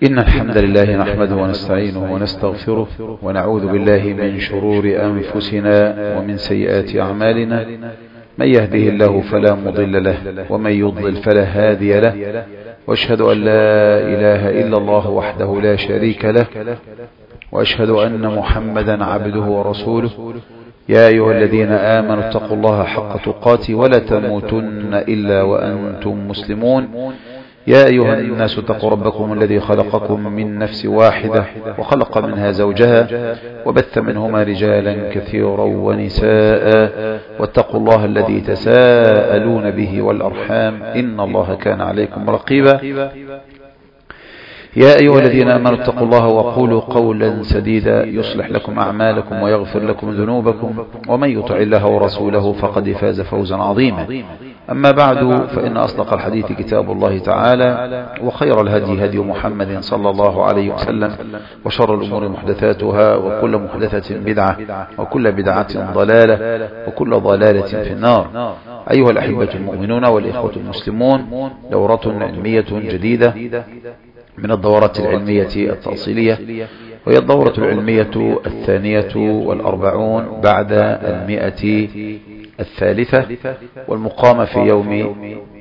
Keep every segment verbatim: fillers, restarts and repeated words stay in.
إن الحمد لله نحمده ونستعينه ونستغفره ونعوذ بالله من شرور أنفسنا ومن سيئات أعمالنا. من يهده الله فلا مضل له ومن يضلل فلا هادي له، وأشهد أن لا إله إلا الله وحده لا شريك له، وأشهد أن محمدا عبده ورسوله. يا أيها الذين آمنوا اتقوا الله حق تقاته ولا تموتن إلا وأنتم مسلمون. يا أيها الناس اتقوا ربكم الذي خلقكم من نفس واحدة وخلق منها زوجها وبث منهما رجالا كثيرا ونساء، واتقوا الله الذي تساءلون به والأرحام إن الله كان عليكم رقيبا. يا أيها الذين آمنوا اتقوا الله وقولوا قولا سديدا يصلح لكم أعمالكم ويغفر لكم ذنوبكم، ومن يطع الله ورسوله فقد فاز فوزا عظيما. أما بعد، فإن أصدق الحديث كتاب الله تعالى، وخير الهدي هدي محمد صلى الله عليه وسلم، وشر الأمور محدثاتها، وكل محدثة بدعة، وكل بدعة ضلالة، وكل ضلالة في النار. أيها الأحبة المؤمنون والإخوة المسلمون، دورة علمية جديدة من الدورات العلمية التأصيلية، وهي الدورة العلمية الثانية والأربعون بعد المئة الثالثة، والمقامة في يوم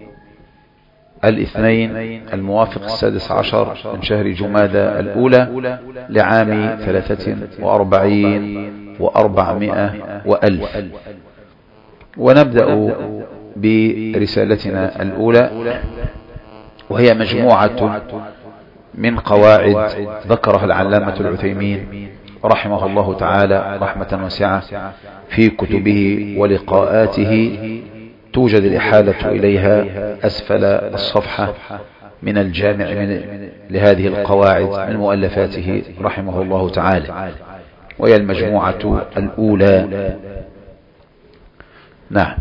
الاثنين الموافق السادس عشر من شهر جمادى الأولى لعام ثلاثة وأربعين وأربعمائة وألف. ونبدأ برسالتنا الأولى، وهي مجموعة من قواعد ذكرها العلامة العثيمين رحمه الله تعالى رحمة واسعة في كتبه ولقاءاته، توجد الإحالة إليها أسفل الصفحة من الجامع من لهذه القواعد من مؤلفاته رحمه الله تعالى، وهي المجموعة الأولى. نعم.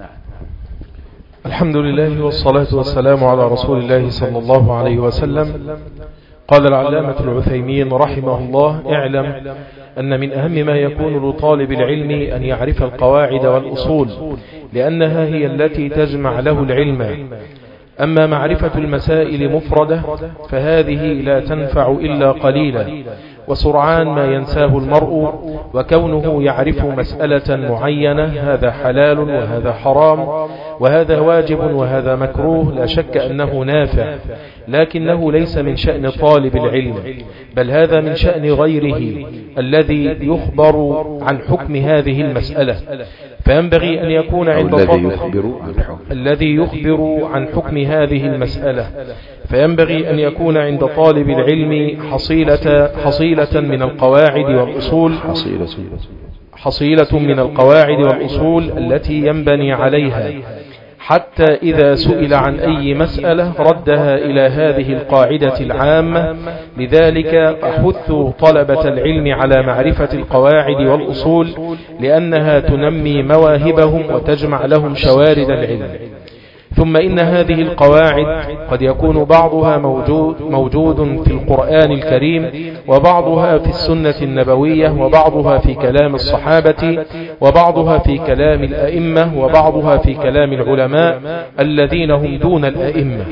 الحمد لله والصلاة والسلام على رسول الله صلى الله عليه وسلم. قال العلامة العثيمين رحمه الله: اعلم أن من أهم ما يكون لطالب العلم أن يعرف القواعد والأصول، لأنها هي التي تجمع له العلم. أما معرفة المسائل مفردة فهذه لا تنفع إلا قليلا، وسرعان ما ينساه المرء، وكونه يعرف مسألة معينة هذا حلال وهذا حرام وهذا واجب وهذا مكروه لا شك أنه نافع، لكنه ليس من شأن طالب العلم، بل هذا من شأن غيره الذي يخبر عن حكم هذه المسألة. فينبغي أن يكون عند طالب الذي يخبر عن حكم هذه المسألة فينبغي أن يكون عند طالب العلم حصيلة حصيلة من القواعد والأصول حصيلة من القواعد والأصول التي ينبني عليها، حتى إذا سئل عن أي مسألة ردها إلى هذه القاعدة العامة. لذلك أحث طلبة العلم على معرفة القواعد والأصول، لأنها تنمي مواهبهم وتجمع لهم شوارد العلم. ثم إن هذه القواعد قد يكون بعضها موجود, موجود في القرآن الكريم، وبعضها في السنة النبوية، وبعضها في كلام الصحابة، وبعضها في كلام الأئمة، وبعضها في كلام العلماء الذين هم دون الأئمة.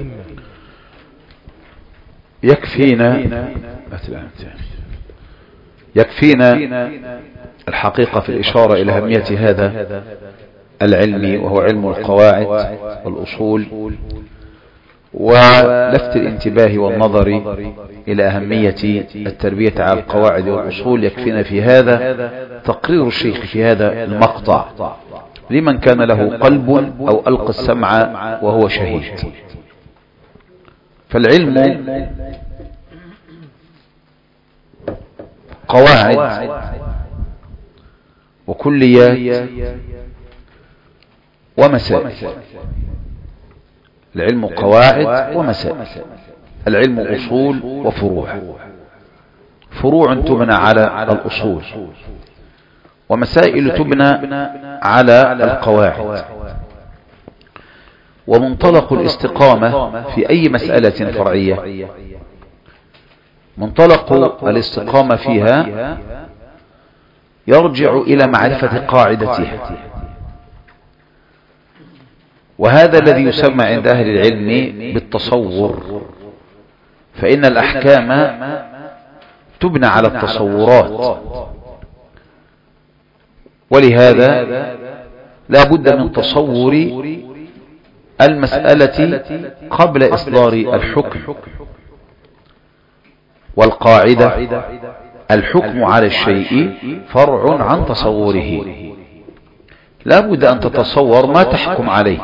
يكفينا يكفينا الحقيقة في الإشارة إلى أهمية هذا العلم، وهو علم القواعد والأصول، ولفت الانتباه والنظر إلى أهمية التربية على القواعد والأصول. يكفينا في هذا تقرير الشيخ في هذا المقطع لمن كان له قلب أو ألقى السمع وهو شهيد. فالعلم قواعد وكليات ومسائل. العلم قواعد ومسائل، العلم أصول وفروع. فروع تبنى على الأصول، ومسائل تبنى على القواعد. ومنطلق الاستقامة في أي مسألة فرعية، منطلق الاستقامة فيها يرجع إلى معرفة قاعدتها، وهذا الذي يسمى عند أهل العلم بالتصور. فإن الأحكام تبنى على التصورات، ولهذا لا بد من تصور المسألة قبل إصدار الحكم. والقاعدة الحكم على الشيء فرع عن تصوره، لا بد أن تتصور ما تحكم عليه.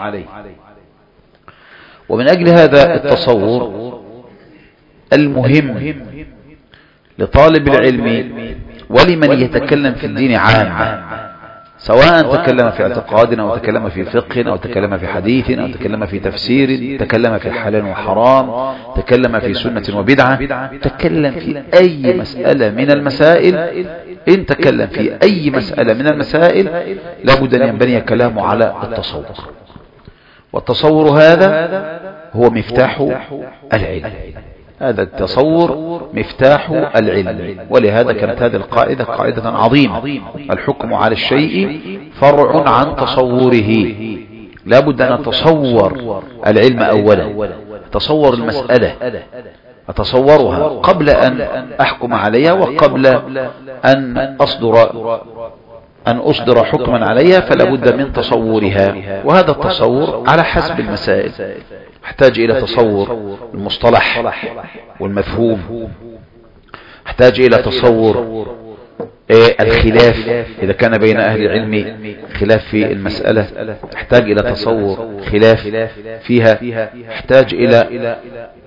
ومن أجل هذا التصور المهم لطالب العلم ولمن يتكلم في الدين عامة، سواء تكلم في اعتقاد أو تكلم في فقه أو تكلم في حديث أو تكلم في تفسير، تكلم في حلال وحرام، تكلم في سنة وبدعة، تكلم في أي مسألة من المسائل. إن تكلم في أي مسألة من المسائل لابد أن ينبني كلامه على التصور، والتصور هذا هو مفتاح العلم. هذا التصور مفتاح العلم، ولهذا كانت هذه القاعدة قاعدة عظيمة. الحكم على الشيء فرع عن تصوره، لا بد أن نتصور العلم أولا، تصور المسألة، أتصورها قبل أن أحكم عليها وقبل أن أصدر أن أصدر حكما عليها، فلا بد من تصورها. وهذا التصور على حسب المسائل، احتاج إلى تصور المصطلح والمفهوم، احتاج إلى تصور الخلاف إذا كان بين أهل العلم خلاف في المسألة، احتاج إلى تصور خلاف فيها، احتاج إلى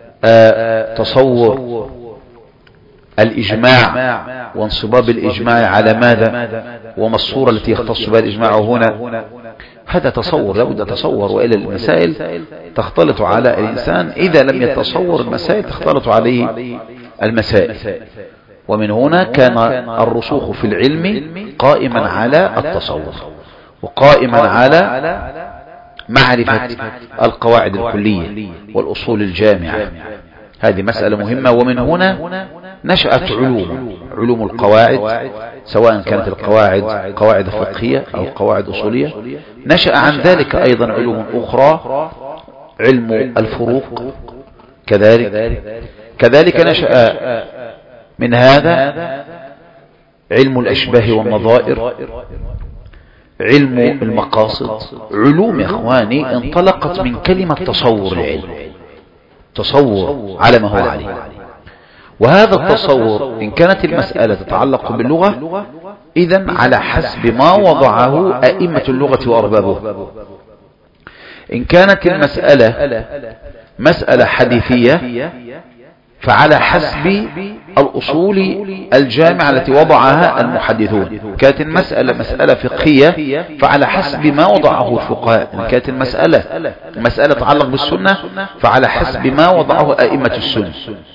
تصور الإجماع وانصباب الإجماع على ماذا، وما الصورة التي يختص بها الإجماع هنا. هذا تصور، لابد تصور، وإلى المسائل تختلط على الإنسان. إذا لم يتصور المسائل تختلط عليه المسائل. ومن هنا كان الرسوخ في العلم قائما على التصور، وقائما على معرفة القواعد الكلية والأصول الجامعة. هذه مسألة مهمة. ومن هنا نشأت علوم علوم القواعد، سواء كانت القواعد قواعد فقهية أو قواعد أصولية. نشأ عن ذلك أيضا علوم أخرى، علم الفروق كذلك كذلك نشأ من هذا علم الأشباه والنظائر، علم المقاصد. علوم يا إخواني انطلقت من كلمة تصور العلم، تصور على ما هو عليه. وهذا التصور إن كانت المسألة تتعلق باللغة، إذن على حسب ما وضعه أئمة اللغة وأربابه. إن كانت المسألة مسألة حديثية فعلى حسب الأصول الجامعة التي وضعها المحدثون. كانت المسألة مسألة فقهية فعلى حسب ما وضعه الفقهاء. إن كانت المسألة مسألة تتعلق بالسنة فعلى حسب ما وضعه أئمة السنة.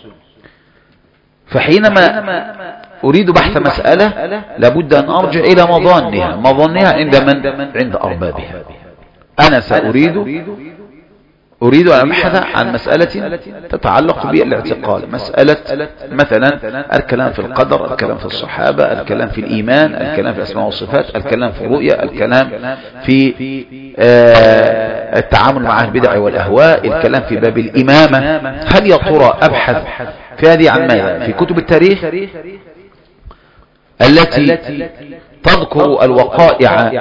فحينما أريد بحث مسألة لابد أن أرجع إلى مظانها مظانها عند من؟ عند أربابها. أنا سأريد أريد أن أبحث عن مسألة تتعلق بالاعتقاد، مسألة مثلا الكلام في القدر، الكلام في الصحابة، الكلام في الإيمان، الكلام في الأسماء والصفات، الكلام في الرؤية، الكلام في آه التعامل مع البدع والأهواء، الكلام في باب الإمامة. هل يا ترى أبحث في هذه عن ماذا؟ في كتب التاريخ التي تذكر الوقائع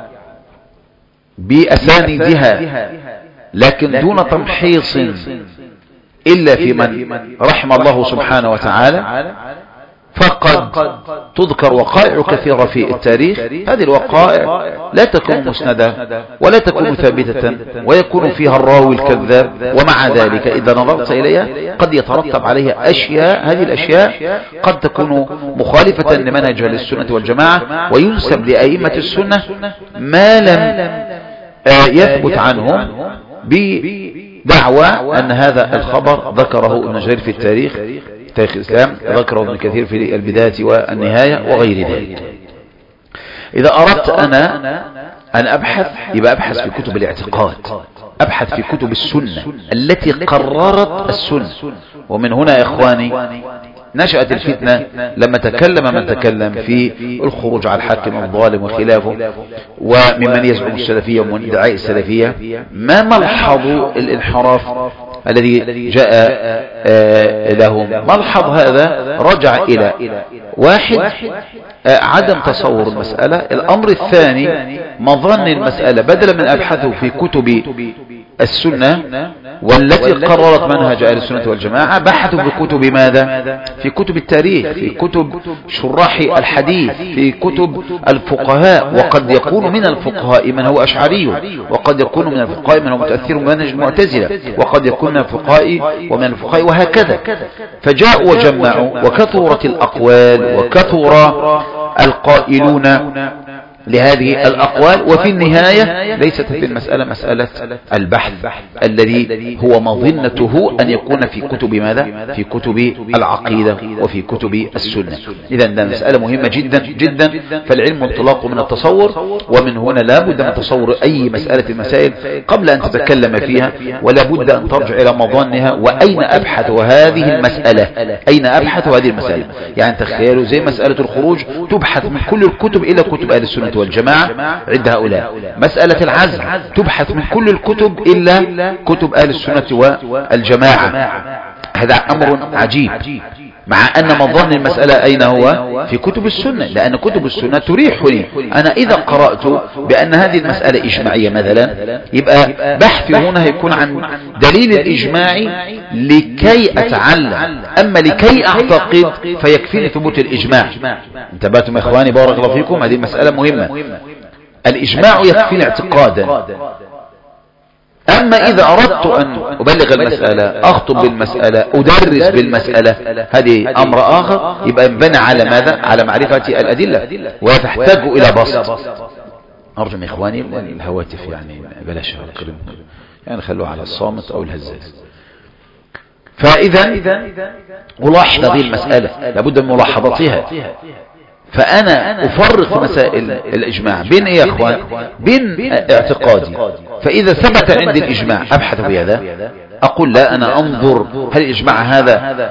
بأسانيدها لكن دون تمحيص إلا في من رحم الله سبحانه وتعالى، فقد تذكر وقائع كثيرة في التاريخ. هذه الوقائع لا تكون مسندة ولا تكون ثابتة، ويكون فيها الراوي الكذاب، ومع ذلك إذا نظرت إليها قد يترتب عليها أشياء. هذه الأشياء قد تكون مخالفة لمنهج أهل السنة والجماعة، وينسب لأئمة السنة ما لم يثبت عنهم بدعوى أن هذا الخبر ذكره ابن جرير في التاريخ تاريخ الإسلام، ذكره ابن كثير في البداية والنهاية وغير ذلك. إذا أردت أنا أن أبحث يبقى أبحث في كتب الاعتقاد، أبحث في كتب السنة التي قررت السنة. ومن هنا يا إخواني نشأت الفتنة لما تكلم من تكلم في الخروج على الحاكم الظالم وخلافه، وممن يزعم السلفية ومن ادعاء السلفية، ما ملحظوا الانحراف الذي جاء لهم. ملحظ هذا رجع إلى واحد عدم تصور المسألة. الأمر الثاني مظن المسألة بدلا من أبحثه في كتب السنة والتي قررت منهج أهل السنة والجماعة، بحثوا في كتب ماذا؟ في كتب التاريخ، في كتب شراح الحديث، في كتب الفقهاء. وقد يكون من الفقهاء من هو أشعري، وقد يكون من الفقهاء من هو متأثر بمنهج المعتزلة، وقد يكون من الفقهاء ومن الفقهاء وهكذا. فجاءوا وجمعوا وكثرت الأقوال وكثر القائلون لهذه الأقوال. وفي النهاية ليست في المسألة مسألة البحث الذي هو مظنته أن يكون في كتب ماذا؟ في كتب العقيدة وفي كتب السنة. إذن ده مسألة مهمة جدا جدا. فالعلم انطلاق من التصور، ومن هنا لا بد من تصور أي مسألة المسائل قبل أن تتكلم فيها، ولا بد أن ترجع إلى مظانها. وأين أبحث هذه المسألة؟ أين أبحث هذه المسألة؟ يعني تخيلوا زي مسألة الخروج تبحث من كل الكتب إلى كتب أهل السنة والجماعة عند هؤلاء. مسألة العزل تبحث من كل الكتب إلا كتب أهل السنة والجماعة. هذا أمر عجيب، مع أن مظن المسألة أين هو؟ في كتب السنة، لأن كتب السنة تريح لي. أنا إذا قرأت بأن هذه المسألة إجماعية مثلا، يبقى بحثي هنا هيكون عن دليل الإجماع لكي أتعلم، أما لكي أعتقد فيكفيني ثبوت الإجماع. انتبهتم يا إخواني بارك الله فيكم؟ هذه مسألة مهمة. الإجماع يكفيني اعتقادا، أما إذا أردت أن أبلغ المسألة، أخطب بالمسألة، أدرس بالمسألة، هذه أمر آخر. يبقى ينبنى على ماذا؟ على معرفة الأدلة، وتحتاج إلى بسط. أرجو من إخواني الهواتف يعني بلاش الكلام، يعني خلوه على الصامت أو الهزاز. فإذا ألاحظ هذه المسألة لابد من ملاحظتها. فأنا أفرق في مسائل الإجماع بين إيه يا أخوان؟ بين اعتقادي. فإذا ثبت عندي الإجماع أبحث في هذا، أقول لا أنا أنظر هل الإجماع هذا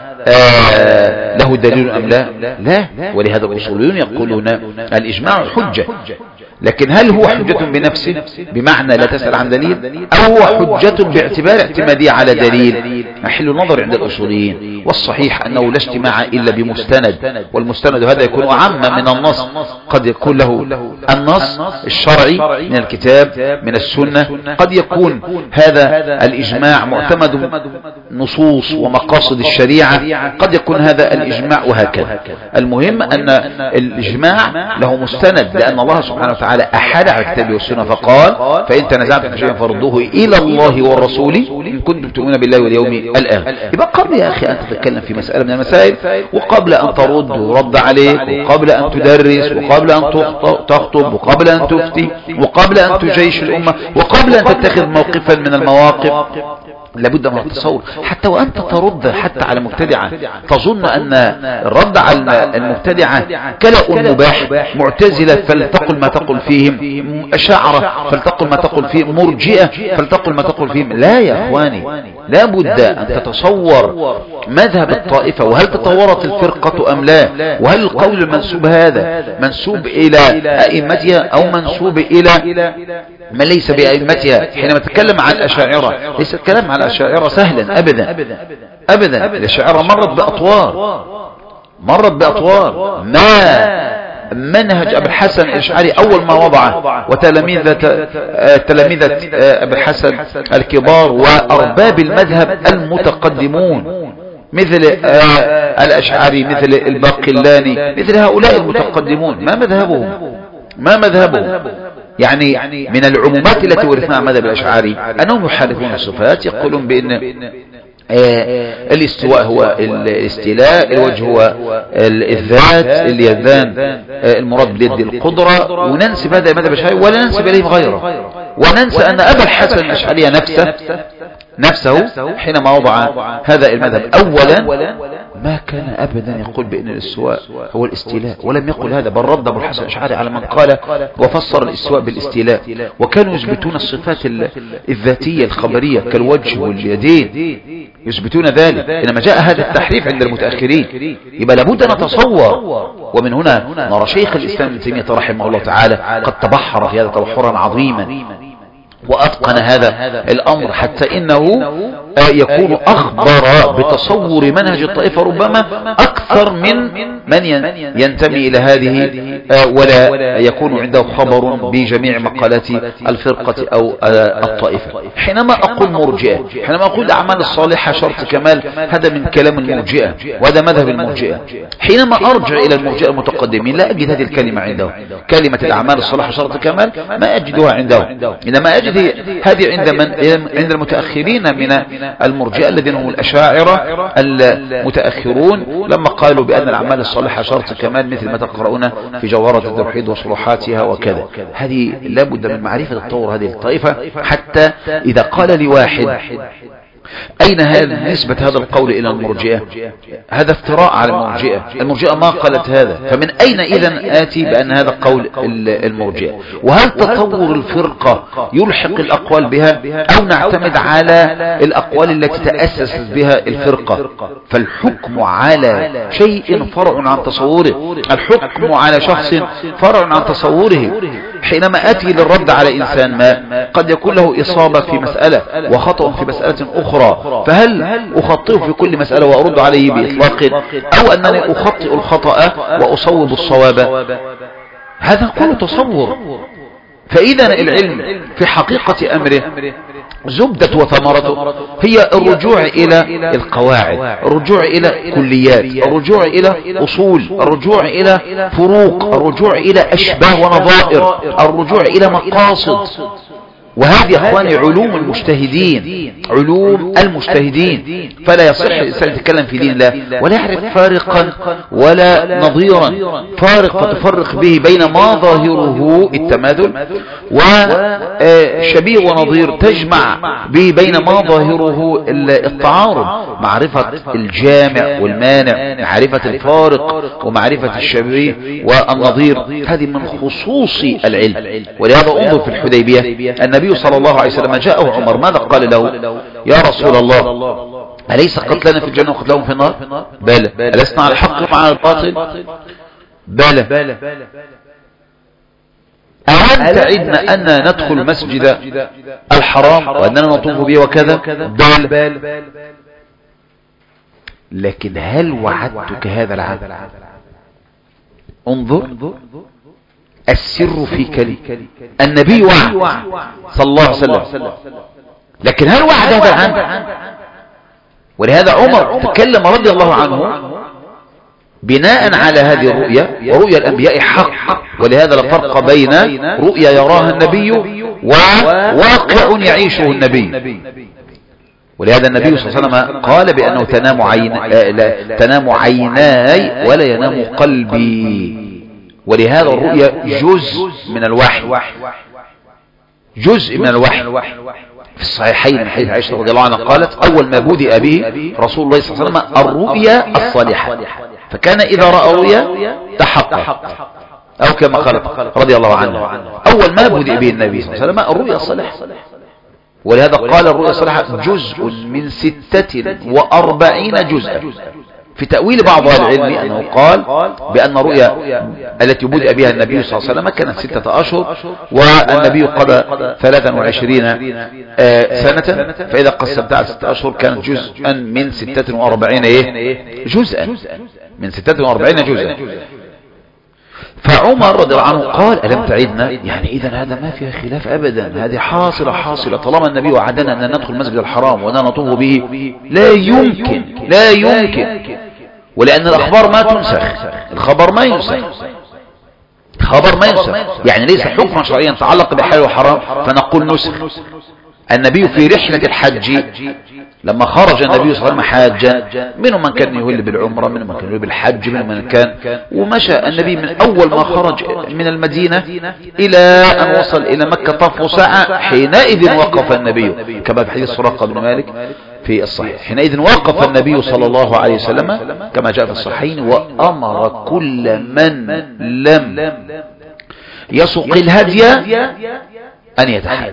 آه له دليل أم لا؟ لا. ولهذا الأصوليون يقولون الإجماع حجة، لكن هل هو حجة بنفسه بمعنى لا تسأل عن دليل، أو هو حجة باعتبار اعتمادية على دليل؟ محل نظر عند الأصوليين. والصحيح أنه لا اجتماع إلا بمستند، والمستند هذا يكون أعم من النص. قد يكون له النص الشرعي من الكتاب من السنة، قد يكون هذا الإجماع معتمد نصوص ومقاصد الشريعة، قد يكون هذا الإجماع وهكذا. المهم أن الإجماع له مستند، لأن الله سبحانه وتعالى أحد على الكتاب والسنة فقال فإن تنازعتم في شيء فردوه إلى الله والرسول إن كنتم تؤمنون بالله واليوم الآخر. يبقى قبل يا أخي أن تتكلم في مسألة من المسائل، وقبل أن ترد ورد عليك، وقبل أن تدرس، وقبل أن تخطب، وقبل أن تفتي، وقبل أن تجيش الأمة، وقبل أن تتخذ موقفا من المواقف، لابد من التصور. حتى وأنت ترد حتى على مبتدعة تظن أن الرد على المبتدعة كلاء مباح، معتزلة فلتقل ما تقل فيهم، أشاعرة فلتقل ما تقل فيهم، مرجئة فلتقل ما تقل فيهم. لا يا أخواني، لابد أن تتصور مذهب الطائفة، وهل تطورت الفرقة أم لا، وهل القول المنسوب هذا منسوب إلى أئمتها أو منسوب إلى ما ليس بأئمتها. حينما تتكلم عن الأشاعرة ليس الكلام عن الأشاعرة سهلا أبدا أبدا. الأشاعرة مرت بأطوار مرت بأطوار ما منهج أبي الحسن الأشعري أول ما وضعه، وتلاميذة تلاميذة أبي الحسن الكبار وأرباب المذهب المتقدمون مثل الأشعري، مثل الباقلاني، مثل هؤلاء المتقدمون. ما مذهبهم ما مذهبهم يعني من العمومات التي ورثناها مذهب الأشعري أنهم يحاربون الصفات، يقولون بأن آه الاستواء هو الاستيلاء، الوجه هو الذات، اليدان آه المراد باليد القدرة، وننسب هذا مذهب الأشعري ولا ننسب إليه غيره، وننسى أن أبا الحسن الأشعري نفسه نفسه حينما وضع هذا المذهب أولا ما كان أبدا يقول بأن الاستواء هو الاستيلاء، ولم يقل هذا، بل رد أبو الحسن الأشعري على من قال وفسر الاستواء بالاستيلاء. وكانوا يثبتون الصفات الذاتية الخبرية كالوجه واليدين، يثبتون ذلك. إنما جاء هذا التحريف عند المتأخرين. يبقى لابد أن نتصور، ومن هنا نرى شيخ الإسلام ابن تيمية رحمه الله تعالى قد تبحر في هذا تبحرا عظيما، وأتقن هذا الأمر حتى إنه يكون أخبر بتصور منهج الطائفة ربما أكثر من من ينتمي إلى هذه ولا يكون عنده خبر بجميع مقالات الفرقة أو الطائفة. حينما أقول مرجئة، حينما أقول الأعمال الصالحة شرط كمال، هذا من كلام المرجئة وهذا مذهب المرجئة. حينما أرجع إلى المرجئة المتقدمين لا أجد هذه الكلمة عنده، كلمة الأعمال الصالحة شرط كمال ما أجدها عنده، إنما أجد هذه عند من عند المتأخرين من المرجئة الذين هم الأشاعرة المتأخرون، لما قالوا بأن الأعمال الصالحة شرط كمال مثل ما تقرؤون في جوهرة التوحيد وشروحاتها وكذا. هذه لابد من معرفة تطور هذه الطائفة، حتى إذا قال لي واحد أين هذا نسبة هذا القول إلى المرجئة؟ هذا افتراء على المرجئة، المرجئة ما قالت هذا، فمن أين إذن آتي بأن هذا قول المرجئة؟ وهل تطور الفرقة يلحق الأقوال بها أو نعتمد على الأقوال التي تأسست بها الفرقة؟ فالحكم على شيء فرع عن تصوره، الحكم على شخص فرع عن تصوره. حينما آتي للرد على إنسان ما قد يكون له إصابة في مسألة وخطأ في مسألة أخرى، فهل أخطئه في كل مسألة وأرد عليه بإطلاق، أو أنني أخطئ الخطأ وأصوب الصواب؟ هذا كله تصور. فإذا العلم في حقيقة أمره زبدة وثمرته هي الرجوع إلى القواعد، الرجوع إلى كليات، الرجوع إلى أصول، الرجوع إلى فروق، الرجوع إلى أشباه ونظائر، الرجوع إلى مقاصد. وهذه أخواني علوم المجتهدين، علوم المجتهدين. فلا يصح الإنسان يتكلم في دين الله ولا يعرف فارقا ولا نظيرا، فارق تفرق به بين ما ظاهره التماثل وشبيه ونظير تجمع به بين ما ظاهره التعارض. معرفة الجامع والمانع، معرفة الفارق ومعرفة الشبيه والنظير، هذه من خصوص العلم. ولهذا انظر في الحديبية النبي صلى الله عليه وسلم جاءه عمر، ماذا قال له؟ يا رسول الله أليس قتلنا في الجنة وقتلهم في النار؟ بلى. ألسنا على الحق مع الباطل؟ بلى. ألم تعدنا أن ندخل مسجد الحرام وأننا نطوف به وكذا؟ بلى. لكن هل وعدتك هذا العهد؟ انظر السر في كلمة النبي وعد صلى الله عليه وسلم، لكن هل وعد هذا العام؟ ولهذا عمر تكلم رضي الله عنه بناء على هذه الرؤيا، ورؤيا الأنبياء حق، ولهذا لا فرق بين رؤيا يراها النبي وواقع يعيشه النبي. ولهذا النبي صلى الله عليه وسلم قال بأنه تنام عين تنام عيناي ولا ينام قلبي. ولهذا الرؤيا جزء من الوحي، جزء من الوحي. في الصحيحين من حديث عائشة رضي الله عنها قالت أول ما بدأ به رسول الله صلى الله عليه وسلم الرؤيا الصالحة، فكان إذا رأى رؤيا تحقق، أو كما قالت رضي الله عنها أول ما بدأ به النبي صلى الله عليه وسلم الرؤيا الصالحة. ولهذا قال الرؤيا الصالحة جزء من ستة وأربعين جزءا. في تأويل بعض أهل العلم أنه قال بأن الرؤيا التي بدأ بها النبي صلى الله عليه وسلم كانت ستة أشهر، والنبي قضى ثلاثا وعشرين سنة، فإذا قسمت على ستة أشهر كانت جزءا من ستة وأربعين جزءا، من ستة وأربعين جزءا. فعمر رضي الله عنه قال ألم تعدنا؟ يعني إذا هذا ما فيها خلاف أبدا، هذه حاصلة حاصلة طالما النبي وعدنا أن ندخل المسجد الحرام وأن نطوف به. لا يمكن لا يمكن ولأن الأخبار ما تنسخ، الخبر ما ينسخ، خبر ما ينسخ، يعني ليس حكما شرعيا يتعلق بحلال وحرام فنقول نسخ. النبي في رحلة الحج لما خرج النبي صلى الله عليه وسلم حاجا، منهم من كان يهل بالعمرة، منهم من كان يهل بالحج، منهم من كان، ومشى النبي من أول ما خرج من المدينة إلى أن وصل إلى مكة طاف ساعة، حينئذ وقف النبي كما في حديث سراقة بن مالك في الصحيح، حينئذ وقف النبي صلى الله عليه وسلم كما جاء في الصحيحين وأمر كل من لم يسق الهدي أن يتحدث،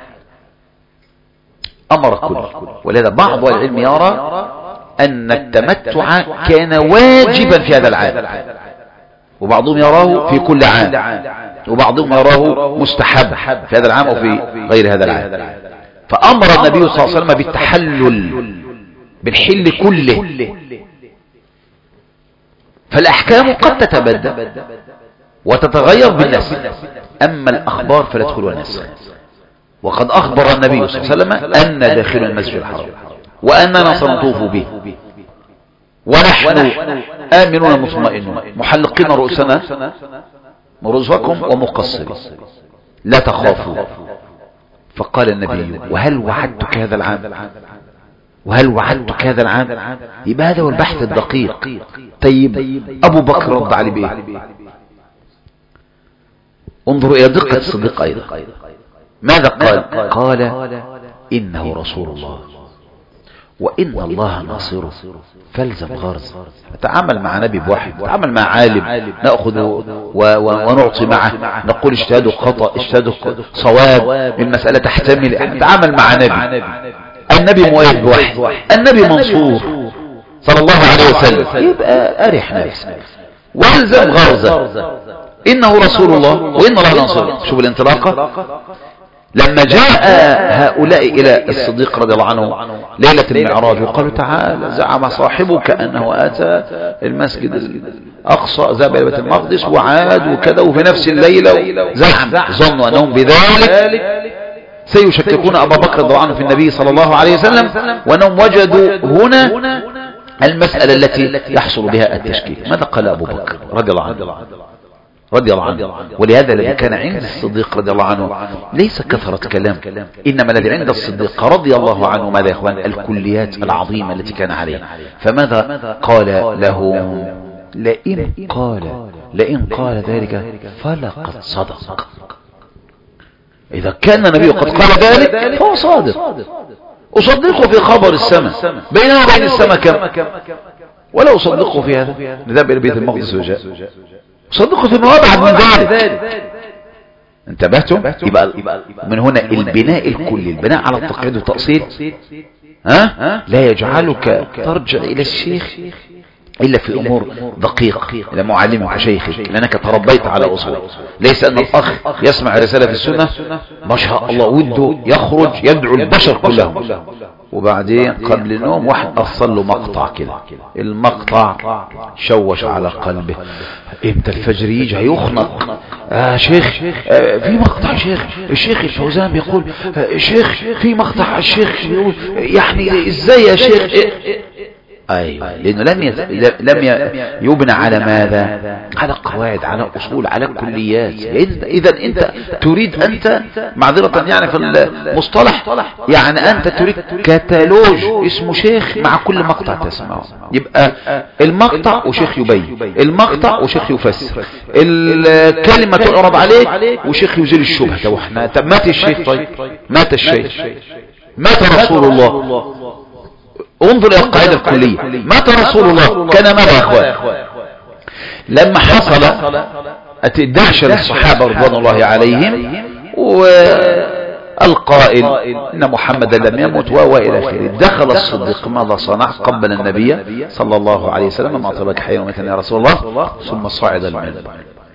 أمر كل. ولهذا بعض العلم يرى أن التمتع كان واجبا في هذا العام، وبعضهم يراه في كل عام، وبعضهم يراه مستحب في هذا العام وفي غير هذا العام. فأمر النبي صلى الله عليه وسلم بالتحلل، بالحل كله. فالأحكام قد تتبدل وتتغير بالنسخ، أما الأخبار فلا تدخلها نسخ. وقد أخبر النبي صلى الله عليه وسلم أن داخل المسجد الحرام وأننا سنطوف به ونحن آمنون مطمئنون محلقين رؤوسنا رؤوسكم ومقصرين لا تخافوا. فقال النبي: وهل وعدتك هذا العام؟ وهل وعدتك هذا العام؟ يبقى هذا هو البحث الدقيق. طيب أبو بكر رد عليه بإيه؟ انظروا إلى دقة الصديق أيضا. ماذا قال؟ قال: إنه رسول الله وإن الله ناصره فالزم غرز. نتعامل مع نبي بواحد، نتعامل مع عالم نأخذ ونعطي معه، نقول اجتهاده خطأ اجتهاده صواب، المسألة تحتمل. نتعامل مع نبي، النبي مؤيد بواحد، النبي منصور صلى الله عليه وسلم، يبقى أريح نفسك والزم غرزة. إنه رسول الله وإن الله ناصره. شوف الانطلاقة. لما جاء هؤلاء إلى الصديق رضي الله عنه ليلة المعراج وقالوا: تعال، زعم صاحبك أنه أتى المسجد الأقصى، ذهب إلى بيت المقدس وعاد وكذا، وفي نفس الليلة زعم، ظنوا أنهم بذلك سيشككون أبا بكر رضي الله عنه في النبي صلى الله عليه وسلم، وأنهم وجدوا هنا المسألة التي يحصل بها التشكيك. ماذا قال أبو بكر رضي الله عنه؟ رضي الله عنه. ولهذا الذي كان عند الصديق رضي الله عنه ليس كثرة كلام، إنما الذي عند الصديق رضي الله عنه ماذا يا إخوان؟ الكليات العظيمة التي كان عليها. فماذا قال لهم؟ لئن قال لئن قال ذلك فلقد صدق. إذا كان النبي قد قال ذلك فهو صادق، أصدقه في خبر السماء، بينه وبين السماء كم؟ ولا أصدقه في هذا. نذهب إلى بيت المقدس وجاء، صدقوا في مواضع من ذلك. انتبهتم؟ يبقى من هنا البناء الكلي، البناء على التقعيد والتأصيل ها لا يجعلك ترجع إلى الشيخ إلا في أمور دقيقة، إلى معلمك وشيخك، لأنك تربيت على أصول. ليس أن الأخ يسمع رسالة في السنة ما شاء الله وده يخرج يدعو البشر كلهم، وبعدين قبل النوم واحد أرسل له مقطع كده، المقطع شوش على قلبه. امتى الفجر يجي هيخنق. آه شيخ آه في مقطع شيخ الشيخ الفوزان بيقول آه شيخ في مقطع الشيخ بيقول يعني ازاي يا شيخ إيه ايوه، لانه لم يز... لم يبنى على ماذا؟ على قواعد، على اصول، على كليات. اذا انت تريد انت معذرة يعني في المصطلح، يعني انت تريد كتالوج اسمه شيخ مع كل مقطع تسمعه. يبقى المقطع وشيخ يبين، المقطع وشيخ يفسر، الكلمة تعرض عليك وشيخ يزيل الشبهة. طب احنا طب مات الشيخ، طيب مات الشيخ، مات رسول الله. انظر الى القاعدة الكلية. مات رسول الله كان ماذا يا اخوان؟ لما حصل الدهشة للصحابة رضوان الله عليهم والقائل ان محمدا لم يمت والى اخره، دخل الصديق ماذا صنع؟ قبل النبي صلى الله عليه وسلم: ما طلبك حيا وميتا يا رسول الله، ثم صعد المنبر.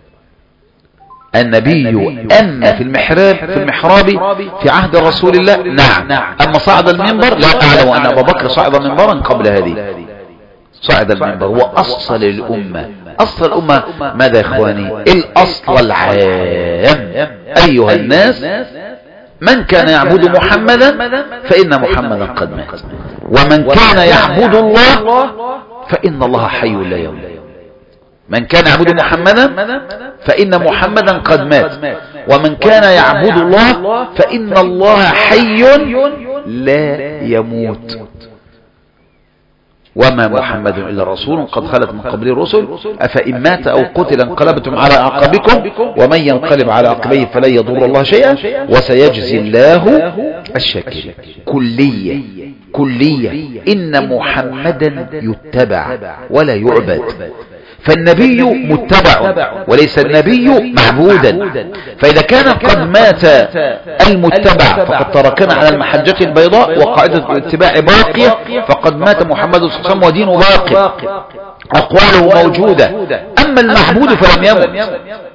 النبي أن في المحراب في المحراب في عهد رسول الله نعم، أما صعد المنبر لا أعلم أن أبا بكر صعد منبرا قبل هذه. صعد المنبر وأصل الأمة. أصل الأمة ماذا يا إخواني؟ الأصل العام. أيها الناس، من كان يعبد محمدا فإن محمدا قد مات، ومن كان يعبد الله فإن الله حي لا يموت. من كان يعبد محمدا فإن محمدا قد مات، ومن كان يعبد الله فإن الله حي لا يموت. وما محمد إلا رسول قد خلت من قبله الرسل أفإن مات أو قتل انقلبتم على أعقابكم ومن ينقلب على عقبيه فلن يضر الله شيئا وسيجزي الله الشاكرين. كلية كلية إن محمدا يتبع ولا يعبد. فالنبي متبع وليس النبي معبودا. فإذا كان قد مات المتبع فقد تركنا على المحجة البيضاء وقاعدة الاتباع باقية، فقد مات محمد صلى الله عليه وسلم ودينه باقي، أقواله موجودة. أما المعبود فلم يمت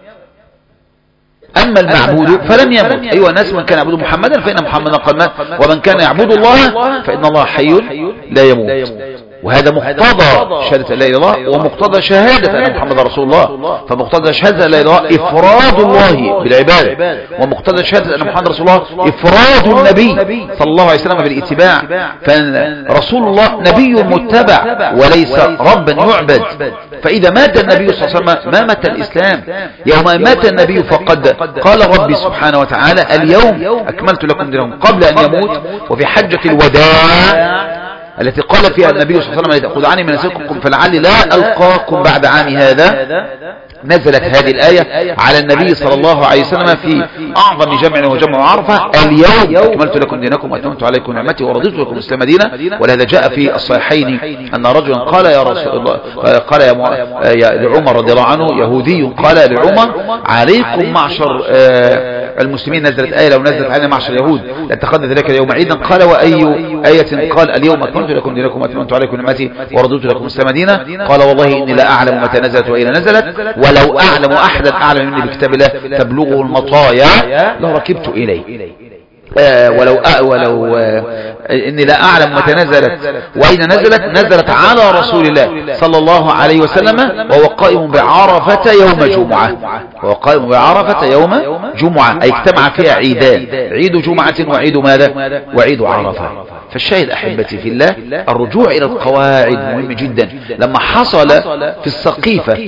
أما المعبود فلم يمت. أيها الناس، من كان يعبد محمدا فإن محمدا قد مات، ومن كان يعبد الله فإن الله حي لا يموت. وهذا مقتضى شهادة لا إله إلا الله، ومقتضى شهادة أن محمد رسول الله. فمقتضى شهادة لا إله إلا الله إفراد الله بالعبادة، ومقتضى شهادة أن محمد رسول الله إفراد النبي صلى الله عليه وسلم بالاتباع. فرسول الله نبي متبع وليس ربا يعبد. فإذا مات النبي صلى الله عليه وسلم ما مات الإسلام. يوم مات النبي فقد قال ربي سبحانه وتعالى اليوم أكملت لكم دينكم قبل أن يموت. وفي حجة الوداع التي قال فيها النبي صلى الله عليه وسلم خذوا عني مناسككم فلعلي لا ألقاكم بعد عامي هذا، نزلت هذه الآية على النبي صلى الله عليه وسلم في أعظم جمع وجمع عرفة: اليوم أكملت لكم دينكم وأتممت عليكم نعمتي ورضيت لكم الإسلام دينا. ولهذا جاء في الصحيحين أن رجلا قال يا رسول الله، قال يا لعمر رضي الله عنه، يهودي قال لعمر: عليكم معشر المسلمين نزلت آية لو نزلت علينا معشر اليهود لاتخذنا ذلك اليوم عيدا. قال: وأي آية؟ قال: اليوم أكملت لكم دينكم وأتممت عليكم نعمتي ورضيت لكم الإسلام دينا. قال: والله إني لا أعلم متى نزلت وأين نزلت، ولو أعلم أحدا أعلم مني بكتاب الله تبلغه المطايا لركبت إليه. آه ولو آه ولو آه إني لا أعلم متى نزلت وأين نزلت. نزلت على رسول الله صلى الله عليه وسلم وهو قائم بعرفة يوم جمعة، وهو قائم بعرفة يوم جمعة، أي اجتمع فيها عيدان: عيد جمعة وعيد ماذا؟ وعيد عرفة. فالشاهد أحبتي في الله، الرجوع إلى القواعد مهم جدا. لما حصل في السقيفة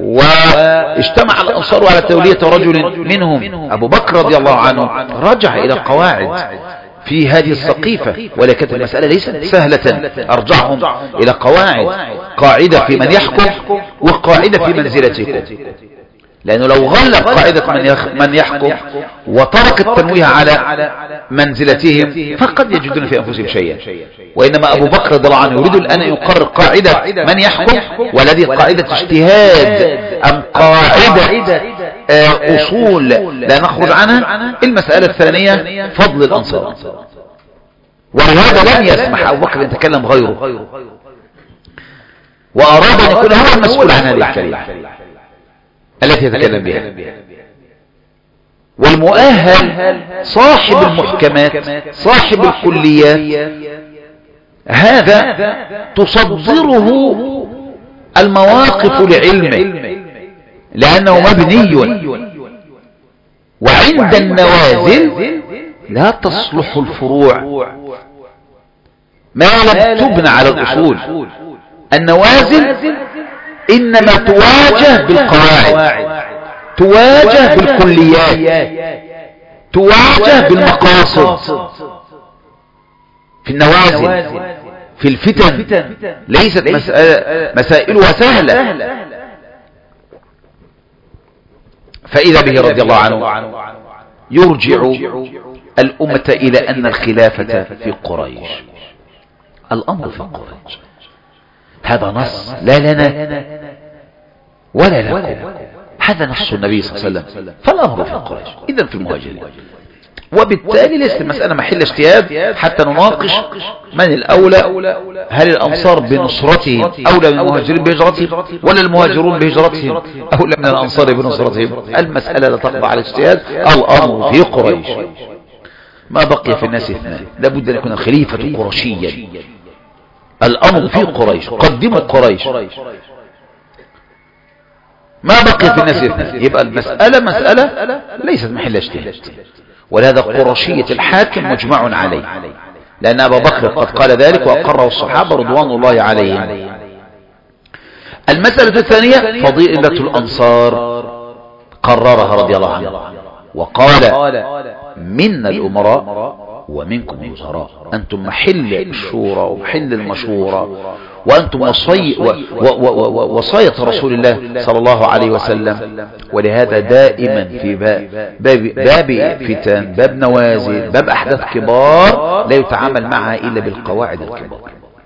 واجتمع الأنصار على تولية رجل منهم أبو بكر رضي الله عنه، رجع إلى القواعد في هذه السقيفة، ولكن المسألة ليست سهلة. أرجعهم إلى قواعد: قاعدة في من يحكم، وقاعدة في منزلتكم. لأنه لو غلب قاعدة من يحكم وترك التنويه على منزلتهم فقد يجدون في أنفسهم شيئا. وإنما أبو بكر رضي الله عنه يريد الآن أن يقرر قاعدة من يحكم، والذي قاعدة اجتهاد أم قاعدة أصول لا نخرج عنها. المسألة الثانية فضل الأنصار، ولهذا لم يسمح أبو بكر أن يتكلم غيره، وأراد أن يكون هو المسؤول عن هذه الكلمة التي يتكلم بها. والمؤهل صاحب المحكمات صاحب الكليات، هذا تصدره المواقف لعلمه لأنه مبني، وعند النوازل لا تصلح الفروع ما لم تبنى على الأصول. النوازل إنما تواجه بالقواعد، تواجه بالكليات، تواجه بالمقاصد. في النوازل في الفتن ليست مسائلها سهلة. فإذا به رضي الله عنه يرجع الأمة إلى أن الخلافة في قريش، الأمر في قريش. هذا نص لا لنا ولا لكم، هذا نص النبي صلى الله عليه وسلم. فالأمر في قريش إذن في المهاجرين، وبالتالي ليست المسألة محل اجتهاد حتى نناقش من الأولى. هل الأنصار بنصرتهم أولى من المهاجرين بهجرتهم، ولا المهاجرون بهجرتهم أولى من الأنصار بنصرتهم؟ المسألة لا تخضع على الاجتهاد. الأمر في قريش. ما بقي في الناس اثنان، لابد أن يكون الخليفة قرشيا. الأمر في قريش، قدموا قريش. ما بقي في الناس اثنان، يبقى المسألة مسألة ليست محل اجتهاد. ولهذا قرشية الحاكم مجمع عليه، لأن أبا بكر قد قال ذلك وأقره الصحابة رضوان الله عليهم. المسألة الثانية فضيلة الأنصار، قررها رضي الله عنه وقال: منا الأمراء ومنكم الوزراء، أنتم محل الشورى ومحل المشورة، وأنتم وصي و و و وصاية رسول الله صلى الله عليه وسلم. ولهذا دائما في باب, باب, باب فتن، باب نوازل، باب أحداث كبار لا يتعامل معها إلا بالقواعد الكبار.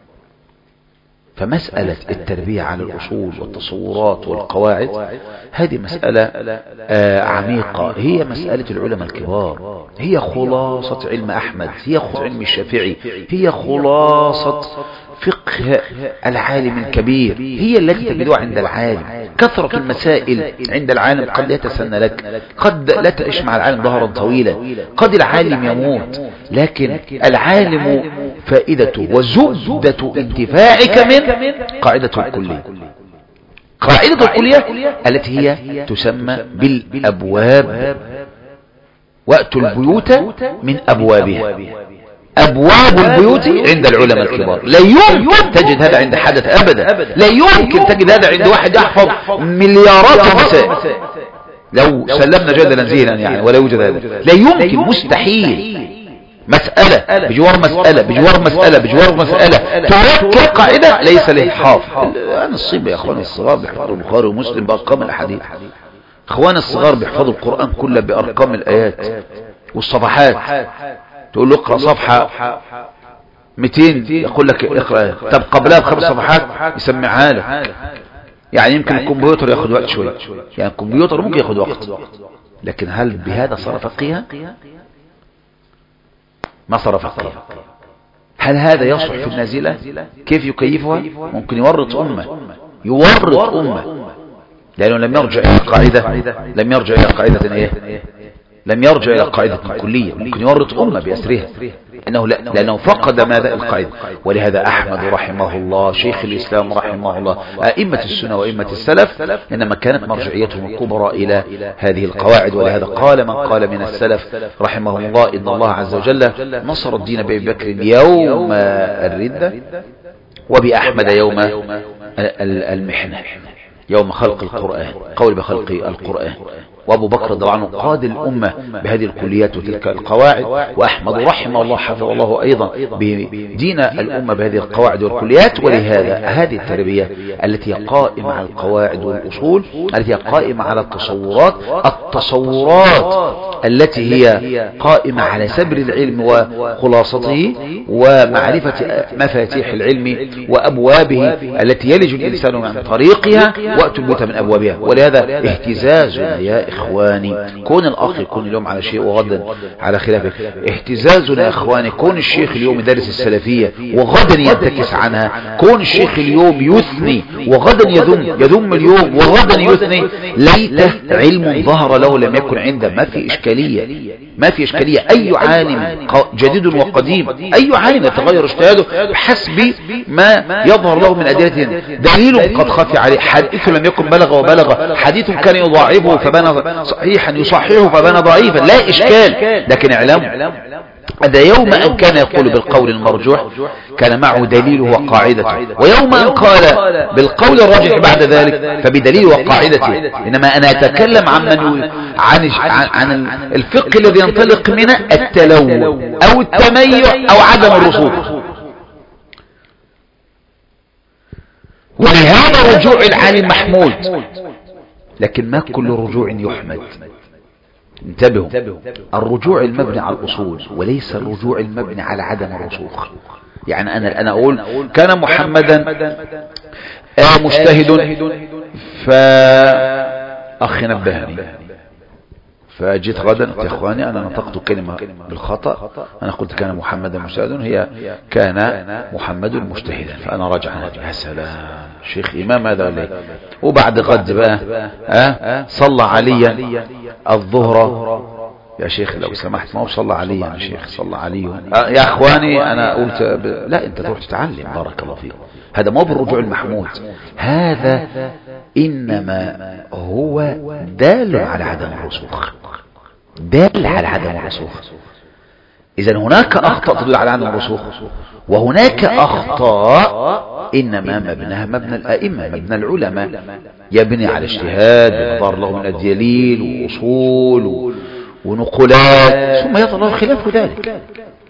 فمسألة التربية على الأصول والتصورات والقواعد هذه مسألة آه عميقة، هي مسألة العلماء الكبار، هي خلاصة علم أحمد، هي خلاصة علم الشافعي، هي خلاصة فقه العالم الكبير، هي التي تجدها عند العالم كثرة المسائل عند العالم قد لا يتسنى لك، قد لا تعيش مع العالم ظهرا طويلا، قد العالم يموت، لكن العالم فائدته وزبدة انتفاعك من قاعدة الكلية. قاعدة الكلية التي هي تسمى بالأبواب، وأتوا البيوت من أبوابها. أبواب البيوت عند العلماء الكبار، لا يمكن تجد هذا عند حدث أبدا، لا يمكن تجد هذا عند واحد يحفظ مليارات المسائل. لو سلمنا جدلا زينا يعني ولا يوجد هذا، لا يمكن، مستحيل. مسألة بجوار مسألة بجوار مسألة بجوار مسألة تركب قاعدة ليس للحافظ. أنا الصيبة يا أخواني الصغار بيحفظوا البخاري ومسلم بأرقام الحديث، أخواني الصغار بيحفظوا القرآن كله بأرقام الآيات والصفحات. تقول له اقرأ صفحة مئتين يقول لك اقرأ، طب قبلها بخمس صفحات يسمعها لك. يعني يمكن الكمبيوتر ياخد وقت شوية، يعني الكمبيوتر ممكن ياخد وقت، لكن هل بهذا صار فقيها؟ ما صار فقيها. هل هذا يصلح في النازلة؟ كيف يكيفها؟ ممكن يورط أمة، يورط أمة، لأنه لم يرجع إلى قاعدة، لم يرجع إلى قاعدة إيه؟ لم يرجع إلى قاعدة كلية، ممكن يورط أمة بأسرها، إنه لا، لأنه فقد ماذا؟ القاعدة. ولهذا أحمد رحمه الله، شيخ الإسلام رحمه الله، أئمة السنة وأئمة السلف، إنما كانت مرجعيتهم الكبرى إلى هذه القواعد. ولهذا قال من قال من السلف رحمه الله إن الله عز وجل نصر الدين بأبي بكر يوم الردة، وبأحمد يوم المحنة، يوم خلق القرآن، قول بخلق القرآن. وأبو بكر رضي الله عنه قاد الأمة بهذه الكليات وتلك القواعد، وأحمد رحمه الله حفظه الله أيضا بدين الأمة بهذه القواعد والكليات. ولهذا هذه التربية التي هي قائمة على القواعد والأصول، التي هي قائمة على التصورات، التصورات التي هي قائمة على سبر العلم وخلاصته ومعرفة مفاتيح العلم وأبوابه التي يلج الإنسان من طريقها، وأتوا البيوت من أبوابها. ولهذا اهتزازنا يا إخواني، كون الأخ يكون اليوم على شيء وغدا على خلافه، اهتزازنا يا إخواني كون الشيخ اليوم يدرس السلفية وغدا ينتكس عنها، كون الشيخ اليوم يثني وغدا يذم، يذم اليوم وغدا يثني، ليته علم ظهر له لم يكن عنده. ما في إشكالية، ما في إشكالية. أي عالم جديد وقديم، أي عالم يتغير اجتهاده بحسب ما يظهر له من أدلة. دليل قد خفي عليه، حديث لم يكن بلغ وبلغ، حديث كان يضاعفه فبنى صحيحا يصححه فبنى ضعيفا، لا إشكال. لكن اعلم هذا يوم أن كان يقول بالقول المرجوح كان معه دليله وقاعدته، ويوم أن قال بالقول الراجح بعد ذلك فبدليل وقاعدته. إنما أنا أتكلم عن من عن, عن الفقه الذي ينطلق من التلون أو التميع أو عدم الرسوخ. ولهذا رجوع العالم محمود، لكن ما كل رجوع يحمد. انتبهوا، الرجوع المبني على الأصول وليس الرجوع المبني على عدم الرسوخ. يعني أنا أنا أقول كان محمدا مجتهد، فأخي نبهني، فجيت غدا يا إخواني أنا نطقت كلمة بالخطأ، أنا قلت كان محمدا مجتهدا، هي كان محمد مجتهدا، فأنا رجع يا سلام شيخ إمام هذا ولا. وبعد غد بقى أه؟ صلى عليا الظهر يا شيخ لو سمحت، ما هو صلى عليا يا شيخ، صلى علي أه يا أخواني أنا قلت ب... لا أنت تروح تتعلم بارك الله فيك. هذا مو بالرجوع المحمود، هذا إنما هو دال على عدم الرسوخ، دال على عدم الرسوخ. إذن هناك أخطاء تدل على عدم الرسوخ، وهناك أخطاء إنما مبناها مبنى الأئمة، مبنى العلماء، يبني على اجتهاد ونظر له من الدليل وأصول ونقولات، ثم يظهر له خلاف ذلك.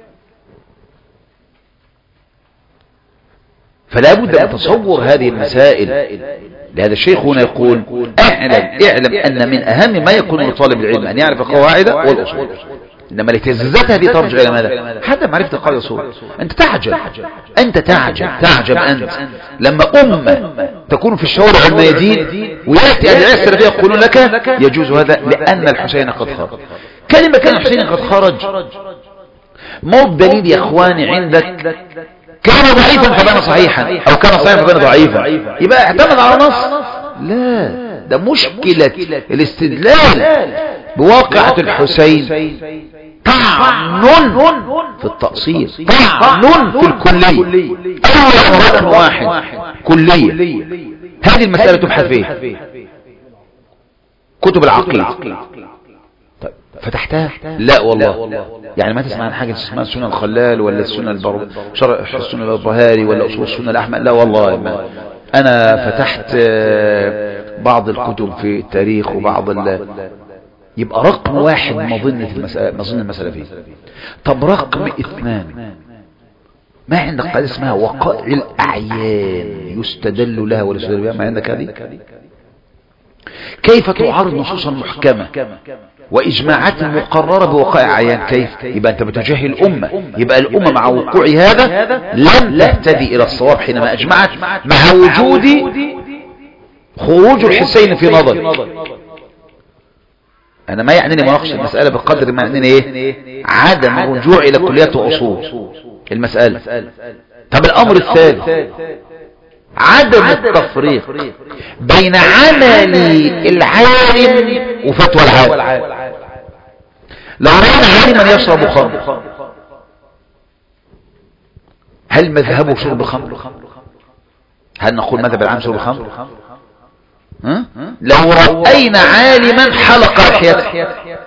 فلا بد من تصور هذه المسائل. لهذا الشيخ هنا يقول اعلم اعلم أن من أهم ما يكون لطالب العلم أن يعرف القواعد والأصول. إنما الاهتزازات هذه ترجع إلى ماذا؟ حتى معرفة القاعدة والأصول. أنت تعجب، أنت تعجب تعجب أنت لما أمة تكون في الشوارع الميادين ويأتي أدعياء السلفية يقولون لك يجوز هذا لأن الحسين قد خرج. كلمة كان الحسين قد خرج مو بدليل يا إخواني عندك كان ضعيفا فبان صحيحا أو كان صحيحا فبان ضعيفا يبقى اعتمد على نص. لا، ده مشكلة الاستدلال بواقعة الحسين طعن في التأصيل، طعن في الكلية، أول ركن واحد كلية. هذه المسألة تبحث فيها كتب العقيدة. طيب فتحتها؟ لا والله، يعني ما تسمع عن حاجة اسمها السنة الخلال ولا السنة البر... شرح السنة البرهاري ولا أصول السنة الأحمد، لا والله ما. أنا فتحت بعض الكتب في التاريخ وبعض ال... يبقى رقم واحد مظنة المسألة، مظنة المسألة فيه. طب رقم اثنان، ما عندك قاعدة اسمها وقائع الأعيان يستدل لها ولا يستدل بها؟ ما عندك هذه؟ كيف تعارض نصوصا محكمة وإجماعات مقررة بوقائع عيان؟ كيف؟ يبقى أنت بتجهل الأمة، يبقى الأمة مع وقوع هذا لم تهتدي إلى الصواب حينما أجمعت، مع وجود خروج الحسين في نظر. أنا ما يعنيني مناقشة المسألة بقدر ما يعنيني إيه؟ عدم الرجوع إلى كليات وأصول المسألة. طب الأمر الثالث، عدم التفريق بين عمل العالم وفتوى العالم. لو رأينا عالما يشرب خمر، هل مذهبه شرب خمر؟ هل نقول مذهب العام شرب خمر؟ ها؟ لو رأينا عالما حلق لحيته،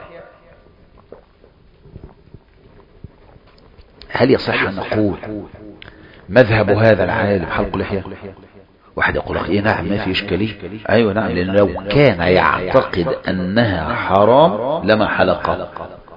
هل يصح أن نقول مذهب هذا العالم حلق لحية؟ واحد يقول لك ايه نعم ما في اشكاليه. ايوه نعم، لان لو كان يعتقد انها حرام لما حلق.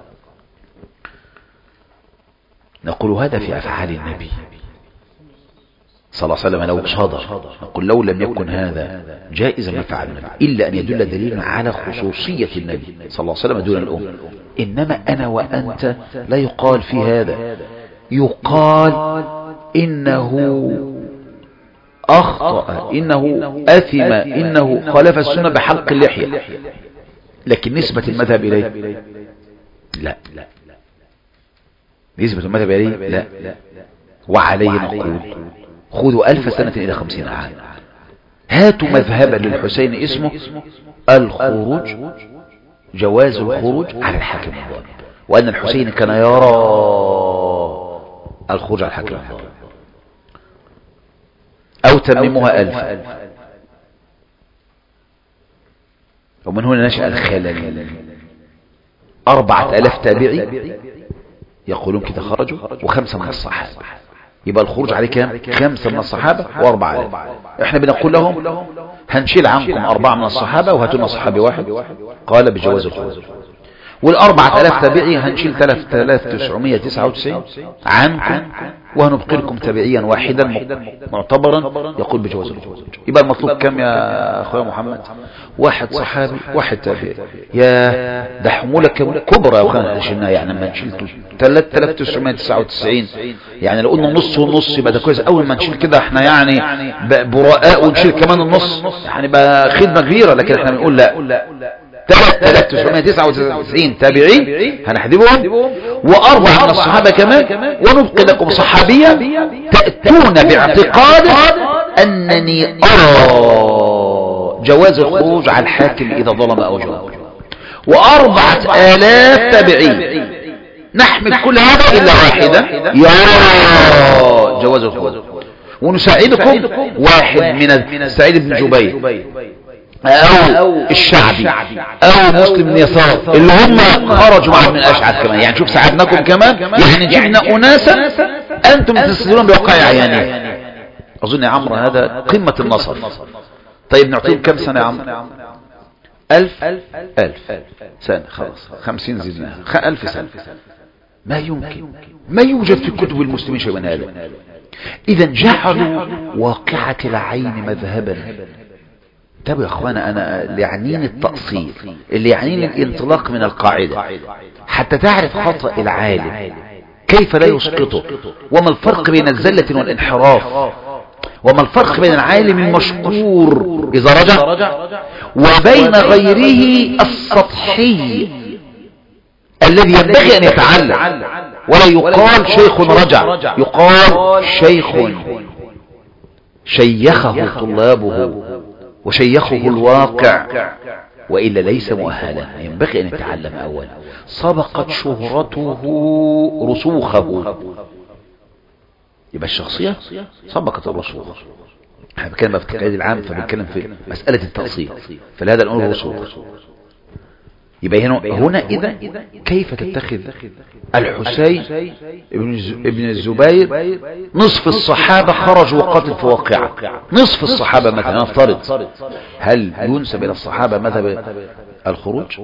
نقول هذا في افعال النبي صلى الله عليه وسلم لو صدر، نقول لو لم يكن هذا جائزا ما فعل النبي، الا ان يدل دليل على خصوصية النبي صلى الله عليه وسلم دون الام. انما انا وانت لا يقال في هذا، يقال إنه أخطأ، إنه أثم، إنه خالف السنة بحلق اللحية، لكن نسبة المذهب إليه لا، نسبة المذهب إليه لا. وعليه نقول خذوا ألف سنة إلى خمسين عام، هاتوا مذهبا للحسين اسمه الخروج، جواز الخروج على الحاكم الظالم، وأن الحسين كان يرى الخروج على الحاكم الظالم. أو تمموها ألف، ومن هنا نشأ الخلل. أربعة ألاف تابعي يقولون كده خرجوا، وخمسة من الصحابة، يبقى الخروج عليه كام؟ خمسة من الصحابة وأربعة ألاف. احنا بنقول لهم هنشيل عنكم أربعة من الصحابة وهاتوا لنا صحابي واحد قال بجواز الخروج، والأربعة ألاف تابعي هنشيل ثلاثة آلاف وتسعمائة وتسعة وتسعين عنكم، وهنبقي لكم تابعيا واحدا معتبرا يقول بجواز الخروج. يبقى المطلوب كم يا أخويا محمد؟ واحد صحابي واحد تابعي. يا ده حمولة كبرى وكانت شلنا، يعني لما نشيل ثلاثة آلاف وتسعمائة وتسعة وتسعين، يعني لو قلنا نص ونص يبقى ده كويس. أول ما نشيل كده احنا يعني براء ونشيل كمان النص، يعني بقى خدمة كبيرة، لكن احنا بنقول لا، ثلاثة آلاف وتسعمائة وتسعة وتسعين تابعين هنحذبهم، وأربعة من الصحابة كمان، ونبقي لكم صحابية تأتون باعتقاد أنني أرى جواز الخروج على الحاكم إذا ظلم أو جور، وأربعة آلاف تابعين نحمل كل هذا إلا واحدة يرى جواز الخروج. ونساعدكم واحد من سعيد بن جبير أو الشعبي أو مسلم بن يسار اللي هم خرجوا مع ابن الأشعث كمان. يعني شوف ساعدناكم كمان، يعني جبنا أناسا أنتم تستدلون بوقائع عيانية. أظن يا عمرو هذا قمة النصر. طيب نعطيهم كم سنة يا عمرو؟ ألف ألف سنة، خلاص خمسين زدناها ألف سنة. ما يمكن، ما يوجد في كتب المسلمين شيء من هذا. إذا جعلوا واقعة العين مذهبا. طب يا اخوانا، انا اللي يعنيني التأصيل، اللي يعنيني الانطلاق من القاعدة حتى تعرف خطأ العالم كيف لا يسقطه، وما الفرق بين الزلة والانحراف، وما الفرق بين العالم المشكور اذا رجع وبين غيره السطحي الذي ينبغي ان يتعلم. ولا يقال شيخ رجع، يقال شيخ شيخه طلابه وشيخه الواقع، وإلا ليس مؤهلا. ينبغي أن يتعلم أولا. سبقت شهرته رسوخه، يبقى الشخصية سبقت الرسوخ. احنا بنتكلم في التقييد العام، فبنتكلم في مسألة التأصيل، فلهذا نقول رسوخ. يبقى هنا, هنا إذا كيف تتخذ الحسين ابن الزبير نصف الصحابة خرجوا وقتلوا في واقعة، نصف الصحابة مثلا نفترض، هل ينسب إلى الصحابة مذهب الخروج؟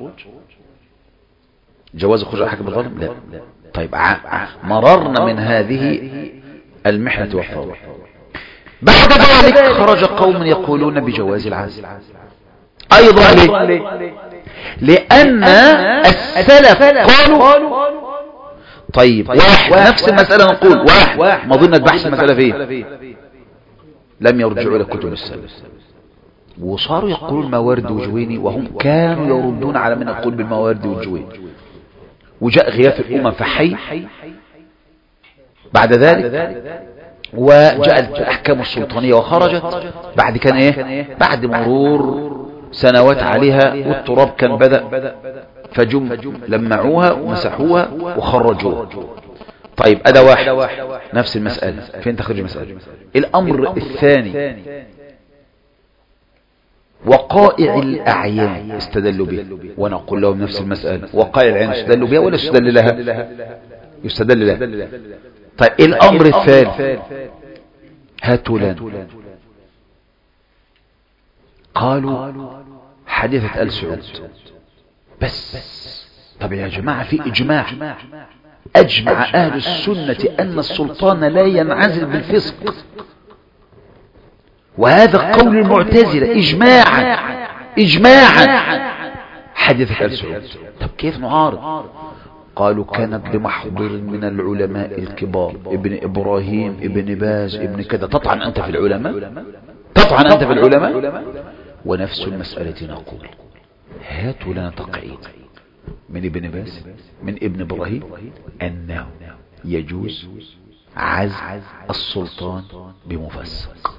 جواز الخروج على حكم الظالم؟ لا. طيب مررنا من هذه المحنة والفوضى، بعد ذلك خرج قوم يقولون بجواز العزل أيضا. ليه؟ لأن السلف قالوا طيب واحد نفس المسألة، نقول واحد مظنة بحث المسألة فيه، لم يرجعوا إلى كتب السلف، وصاروا يقولون موارد وجويني، وهم كانوا يردون على من يقول بالموارد والجويني. وجاء غياث الأمم فحي بعد ذلك، وجاء الأحكام السلطانية وخرجت بعد كان ايه بعد مرور سنوات عليها، والتراب كان بدأ، فجم لمعوها ومسحوها وخرجوها. طيب أدا واحد نفس المسألة، فين تخرج المسألة؟ الأمر الثاني وقائع الأعيان استدلوا به، ونقول لهم نفس المسألة، وقائع العين استدلوا بها ولا استدل لها؟ يستدل لها. طيب الأمر الثالث هاتوا لنا، قالوا حادثة آل سعود بس. طب يا جماعة في إجماع، أجمع أهل السنة أن السلطان لا ينعزل بالفسق، وهذا قول المعتزلة إجماعا إجماعا حادثة آل سعود. طب كيف نعارض؟ قالوا كانت بمحضر من العلماء الكبار، ابن إبراهيم ابن باز ابن كذا. تطعن أنت في العلماء؟ تطعن أنت في العلماء؟ ونفس المسألة نقول هاتوا لنا تقعيد من ابن باز من ابن إبراهيم أنه يجوز عزل السلطان بمفسق،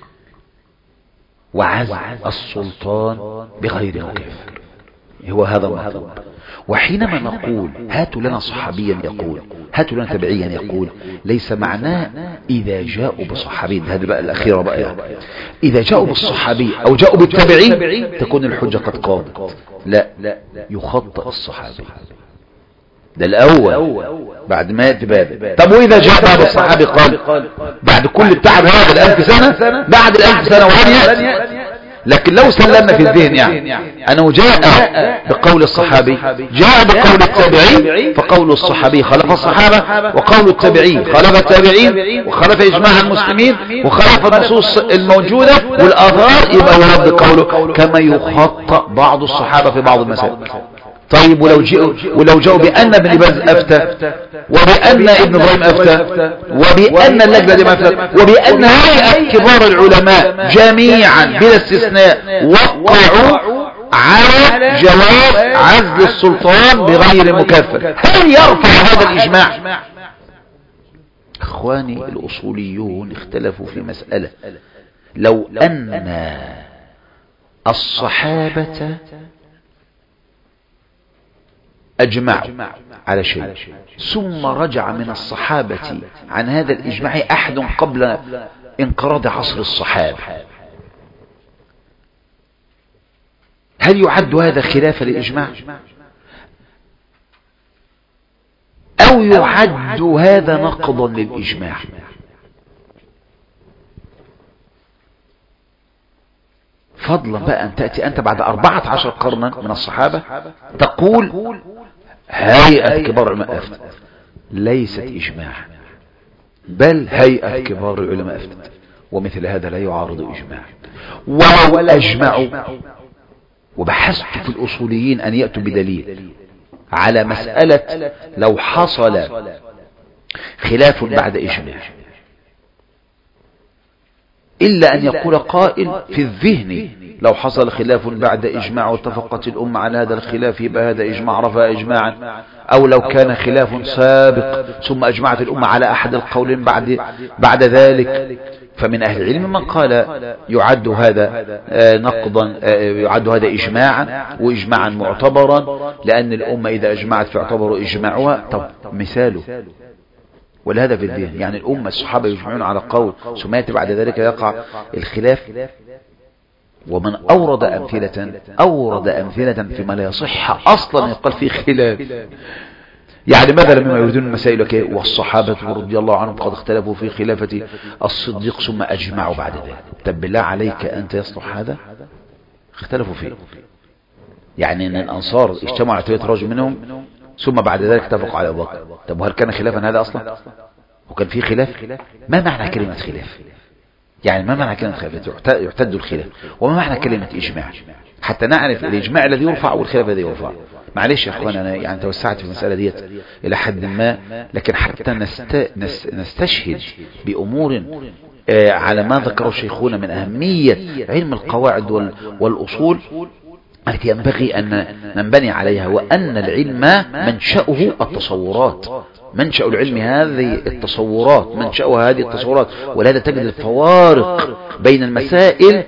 وعزل السلطان بغير مكافر، هو هذا المطلوب. وحينما نقول هاتوا لنا صحابيا يقول، هاتوا لنا تبعيا يقول، ليس معناه إذا جاءوا بصحابي، هذا بقى الأخيرة بقى يعني. إذا جاءوا بالصحابي أو جاءوا بالتابعي تكون الحجة قد قامت. لا، يخطئ الصحابي ده الأول بعد ما يأتي باب. طب وإذا جاء بعد الصحابي قال بعد كل التعب هذا الألف سنة، بعد الألف سنة ولم يأتي. لكن لو سلمنا في الذهن يعني أنه جاء بقول الصحابي جاء بقول التابعي، فقول الصحابي خلف الصحابة، وقول التابعي خلف التابعين، وخلف إجماع المسلمين، وخلف النصوص الموجودة والآثار، يبقى يرد قوله كما يخطأ بعض الصحابة في بعض المسائل. طيب ولو جاءوا ولو جاءوا بأن ابن باز أفتى، وبأن ابن إبراهيم أفتى، وبأن اللجنة دي أفتى، وبأن هيئة كبار العلماء جميعا بلا استثناء وقعوا على جواز عزل السلطان بغير مكفر، هل يرفع هذا الإجماع؟ إخواني الأصوليون اختلفوا في مسألة، لو أن الصحابة أجمعوا على شيء ثم رجع من الصحابة عن هذا الإجماع أحد قبل انقراض عصر الصحابة، هل يعد هذا خلافا للإجماع أو يعد هذا نقضا للإجماع؟ فضلا بقى أن تأتي أنت بعد أربعة عشر قرنا من الصحابة تقول هيئة كبار العلماء أفتت، ليست إجماع بل هيئة كبار العلماء أفتت، ومثل هذا لا يعارض إجماع. ولو أجمعوا، وبحثت في الأصوليين أن يأتوا بدليل على مسألة لو حصل خلاف بعد إجماع، إلا أن يقول قائل في الذهن لو حصل خلاف بعد إجماع واتفقت الأمة على هذا الخلاف يبقى هذا إجماع رفع إجماعا، أو لو كان خلاف سابق ثم أجمعت الأمة على أحد القولين بعد بعد ذلك. فمن أهل العلم من قال يعد هذا نقضا، يعد هذا إجماعا وإجماعا معتبرا، لأن الأمة إذا أجمعت فاعتبروا إجماعها. طب مثاله ولهذا في الدين، يعني الأمة الصحابة يجمعون على قول ثم يأتي بعد ذلك يقع الخلاف. ومن أورد أمثلة أورد أمثلة فيما لا يصح أصلا يقال فيه خلاف. يعني مثلا مما يريدون المسائل والصحابة رضي الله عنهم قد اختلفوا في خلافة الصديق ثم أجمعوا بعد ذلك. طب بالله عليك أنت يصلح هذا؟ اختلفوا فيه، يعني أن الأنصار اجتمعوا على ثلاثة رجل منهم ثم بعد ذلك اتفقوا على أبو بكر. طب وهل كان خلافا هذا أصلا؟ وكان فيه خلاف؟ ما معنى كلمة خلاف؟ يعني ما معنى كلمة خلاف؟ يعتد الخلاف. وما معنى كلمة إجماع حتى نعرف الإجماع الذي يرفع والخلاف الذي يرفع. معلش يا أخوان أنا يعني توسعت في المسألة ديت إلى حد ما، لكن حتى نست... نستشهد بأمور آه على ما ذكره شيخونا من أهمية علم القواعد وال... والأصول التي ينبغي أن ننبني عليها، وأن العلم منشأه التصورات، منشأ العلم هذه التصورات، منشأه هذه التصورات. ولهذا تجد الفوارق بين المسائل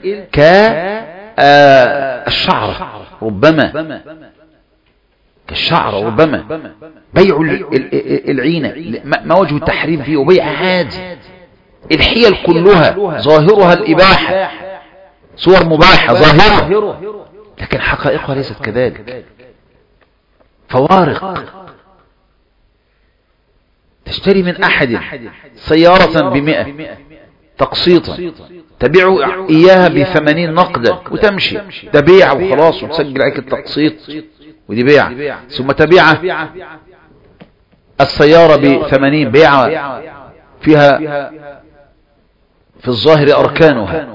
كالشعر ربما كالشعر ربما بيع العينة ما وجه التحريم فيه وبيع عادي. الحيل كلها ظاهرها الإباحة، صور مباحة ظاهرة، لكن حقائقها ليست كذلك. فوارق. تشتري من أحد سيارة بمئة تقسيطا تبيع إياها بثمانين نقدا وتمشي، ده بيع وخلاص وتسجل عليك التقسيط ودي بيع. ثم تبيع السيارة بثمانين بيع فيها في الظاهر أركانها،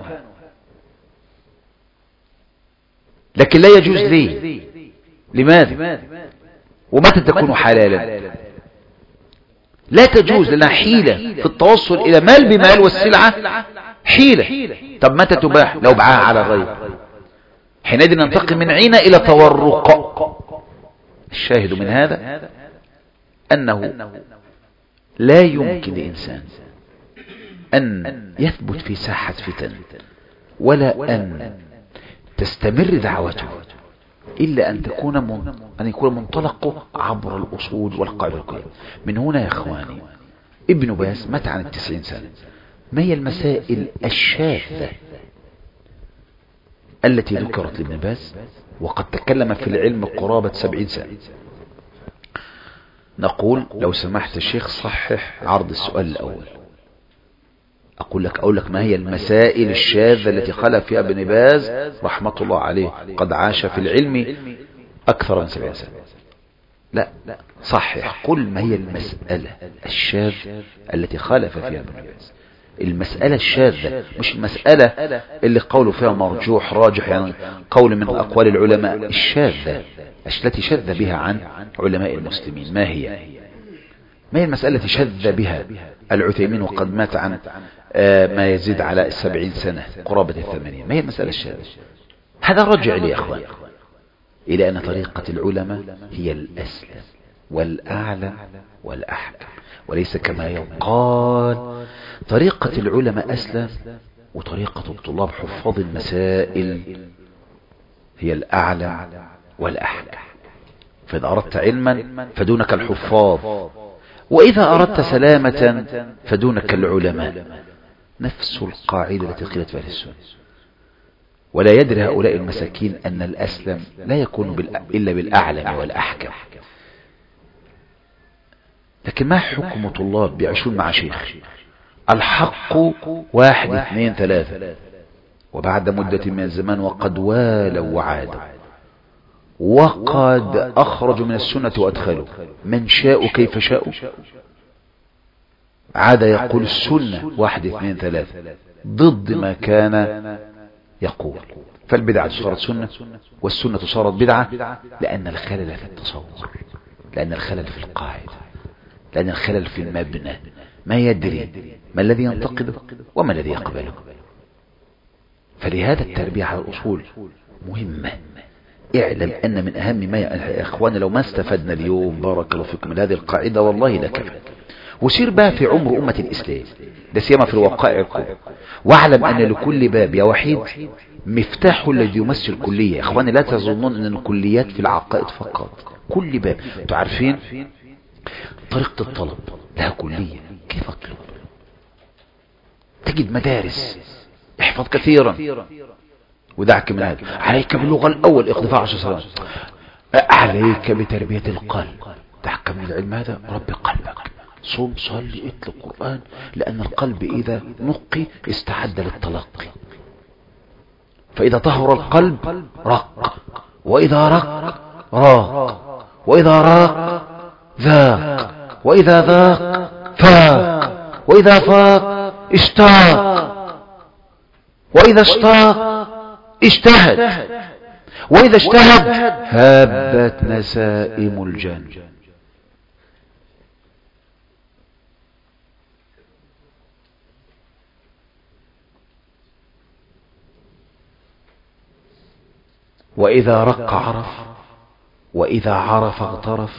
لكن لا يجوز لي. لماذا؟ ومتى تكون حلالا؟ لا تجوز لنا حيلة في التوصل إلى مال بمال والسلعة حيلة. طب متى تباح؟ لو باعها على الغير، حينئذ ننتقل من عينة إلى تورق. الشاهد من هذا أنه لا يمكن لإنسان أن يثبت في ساحة فتن ولا أن تستمر دعوته إلا أن تكون من أن يكون منطلقه عبر الأصول والقاعدة الكلية. من هنا يا إخواني ابن باز مات عن التسعين سنة. ما هي المسائل الشاذة التي ذكرت لابن باز وقد تكلم في العلم قرابة سبعين سنة؟ نقول لو سمحت الشيخ صحح عرض السؤال الأول. أقول لك أقول لك ما هي المسائل الشاذة التي خلف فيها ابن باز رحمة الله عليه، قد عاش في العلم أكثر من سبعين سنة. لا صحح، قل ما هي المسألة الشاذة التي خلف فيها ابن باز. المسألة الشاذة مش المسألة اللي قوله فيها مرجوح راجح، يعني قول من أقوال العلماء. الشاذة التي شذ بها عن علماء المسلمين ما هي؟ ما هي المسألة التي شذ بها العثيمين وقد مات عن ما يزيد على السبعين سنة قرابة الثمانية؟ ما هي المسألة الشاذة؟ هذا رجع لي يا أخوان إلى أن طريقة العلماء هي الأسلم والأعلى والأحكم، وليس كما يقال طريقة العلماء أسلم وطريقة الطلاب حفاظ المسائل هي الأعلى والأحكم. فإذا أردت علما فدونك الحفاظ، وإذا أردت سلامة فدونك العلماء. نفس القاعدة التي قيلت في أهل السنة. ولا يدري هؤلاء المساكين أن الأسلم لا يكون إلا بالأعلم والأحكم. لكن ما حكم طلاب بيعيشون مع شيخ الحق واحد اثنين ثلاثة، وبعد مدة من الزمان وقد والوا وعادوا وقد أخرجوا من السنة وأدخلوا من شاء كيف شاءوا، عاد يقول السنة واحد اثنين ثلاثة ضد ما كان يقول. فالبدعة صارت سنة والسنة صارت بدعة، لأن الخلل في التصور، لأن الخلل في القاعدة، لأن الخلل في المبنى. ما يدري ما الذي ينتقده وما الذي يقبله. فلهذا التربية على الأصول مهمة. اعلم أن من أهم ما يا إخواني لو ما استفدنا اليوم بارك الله فيكم من هذه القاعدة والله لكفى. وسير بقى في عمر أمة الإسلام لا سيما في الوقائع الكبرى، واعلم أن لكل باب يا وحيد مفتاح الذي يمثل كلية. يا إخواني لا تظنون أن الكليات في العقائد فقط، كل باب تعرفين طريقة الطلب لها كلية، كيف أطلب؟ تجد مدارس احفظ كثيرا ودعك من هذا، عليك باللغة الأول اقتفاء عشر سنوات، عليك بتربية القلب، دعك من العلم هذا رب قلبك، صم صلي اتل القرآن، لأن القلب إذا نقي استعد للتلقي، فإذا طهر القلب رق، وإذا رق راق، وإذا راق ذاق، وإذا ذاق فاق، وإذا فاق اشتاق، وإذا اشتاق اجتهد، وإذا اجتهد هابت نسائم الجنة. وإذا رق عرف، وإذا عرف اغترف،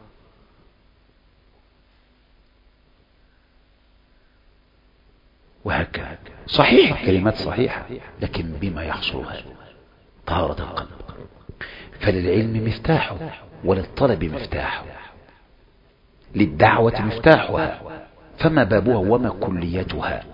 وهكذا. صحيح الكلمات صحيحة، لكن بما يحصل هذا طهارة القلب. فللعلم مفتاحه، وللطلب مفتاحه، للدعوة مفتاحها، فما بابها وما كليتها.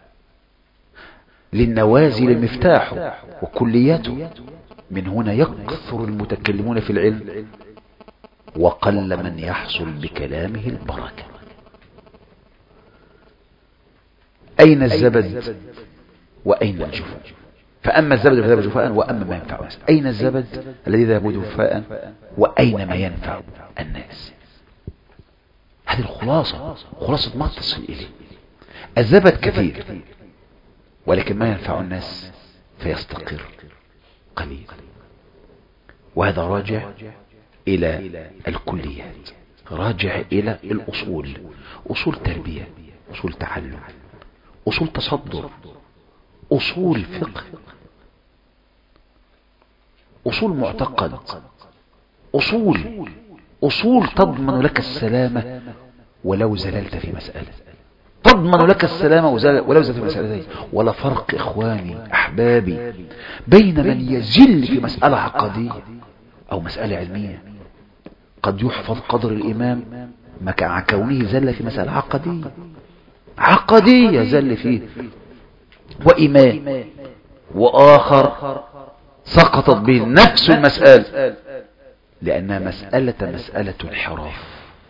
للنوازل مفتاحه وكليته. من هنا يكثر المتكلمون في العلم، وقل من يحصل بكلامه البركة. أين الزبد وأين الجفاء؟ فأما الزبد فذهب جفاء، وأما ما ينفع الناس. أين الزبد الذي ذهب جفاء، وأين ما ينفع الناس؟ هذه الخلاصة، خلاصة ما تصل إليه. الزبد كثير، ولكن ما ينفع الناس فيستقر قليل. وهذا راجع إلى الكليات، راجع إلى الأصول، أصول تربية، أصول تعلم، أصول تصدر، أصول فقه، أصول معتقد، أصول أصول تضمن لك السلامة ولو زللت في مسألة، تضمن لك السلامة ولو زللت في مسألة. ولا فرق إخواني أحبابي بين من يزل في مسألة عقدية أو مسألة علمية. قد يحفظ قدر الإمام مع كونه زل في مسألة عقدية، عقدية زل فيه، وإمام وآخر سقطت به نفس المسألة، لأنها مسألة مسألة انحراف.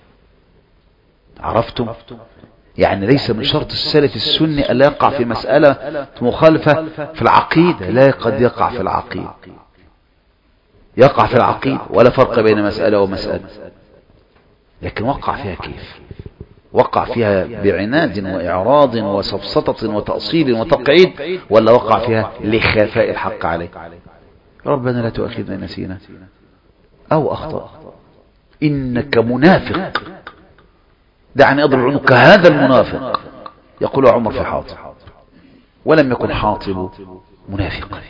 عرفتم؟ يعني ليس من شرط السلف السني ألا يقع في مسألة مخالفة في العقيدة، لا، قد يقع في العقيدة، يقع في العقيدة، ولا فرق بين مسألة ومسألة، لكن وقع فيها كيف؟ وقع فيها بعناد وإعراض وسفسطة وتأصيل وتقعيد، ولا وقع فيها لخفاء الحق عليه؟ ربنا لا تؤاخذنا نسينا أو أخطأ، إنك منافق، دعني أضرب عنك هذا المنافق، يقول عمر في حاطب، ولم يكن حاطب منافقا.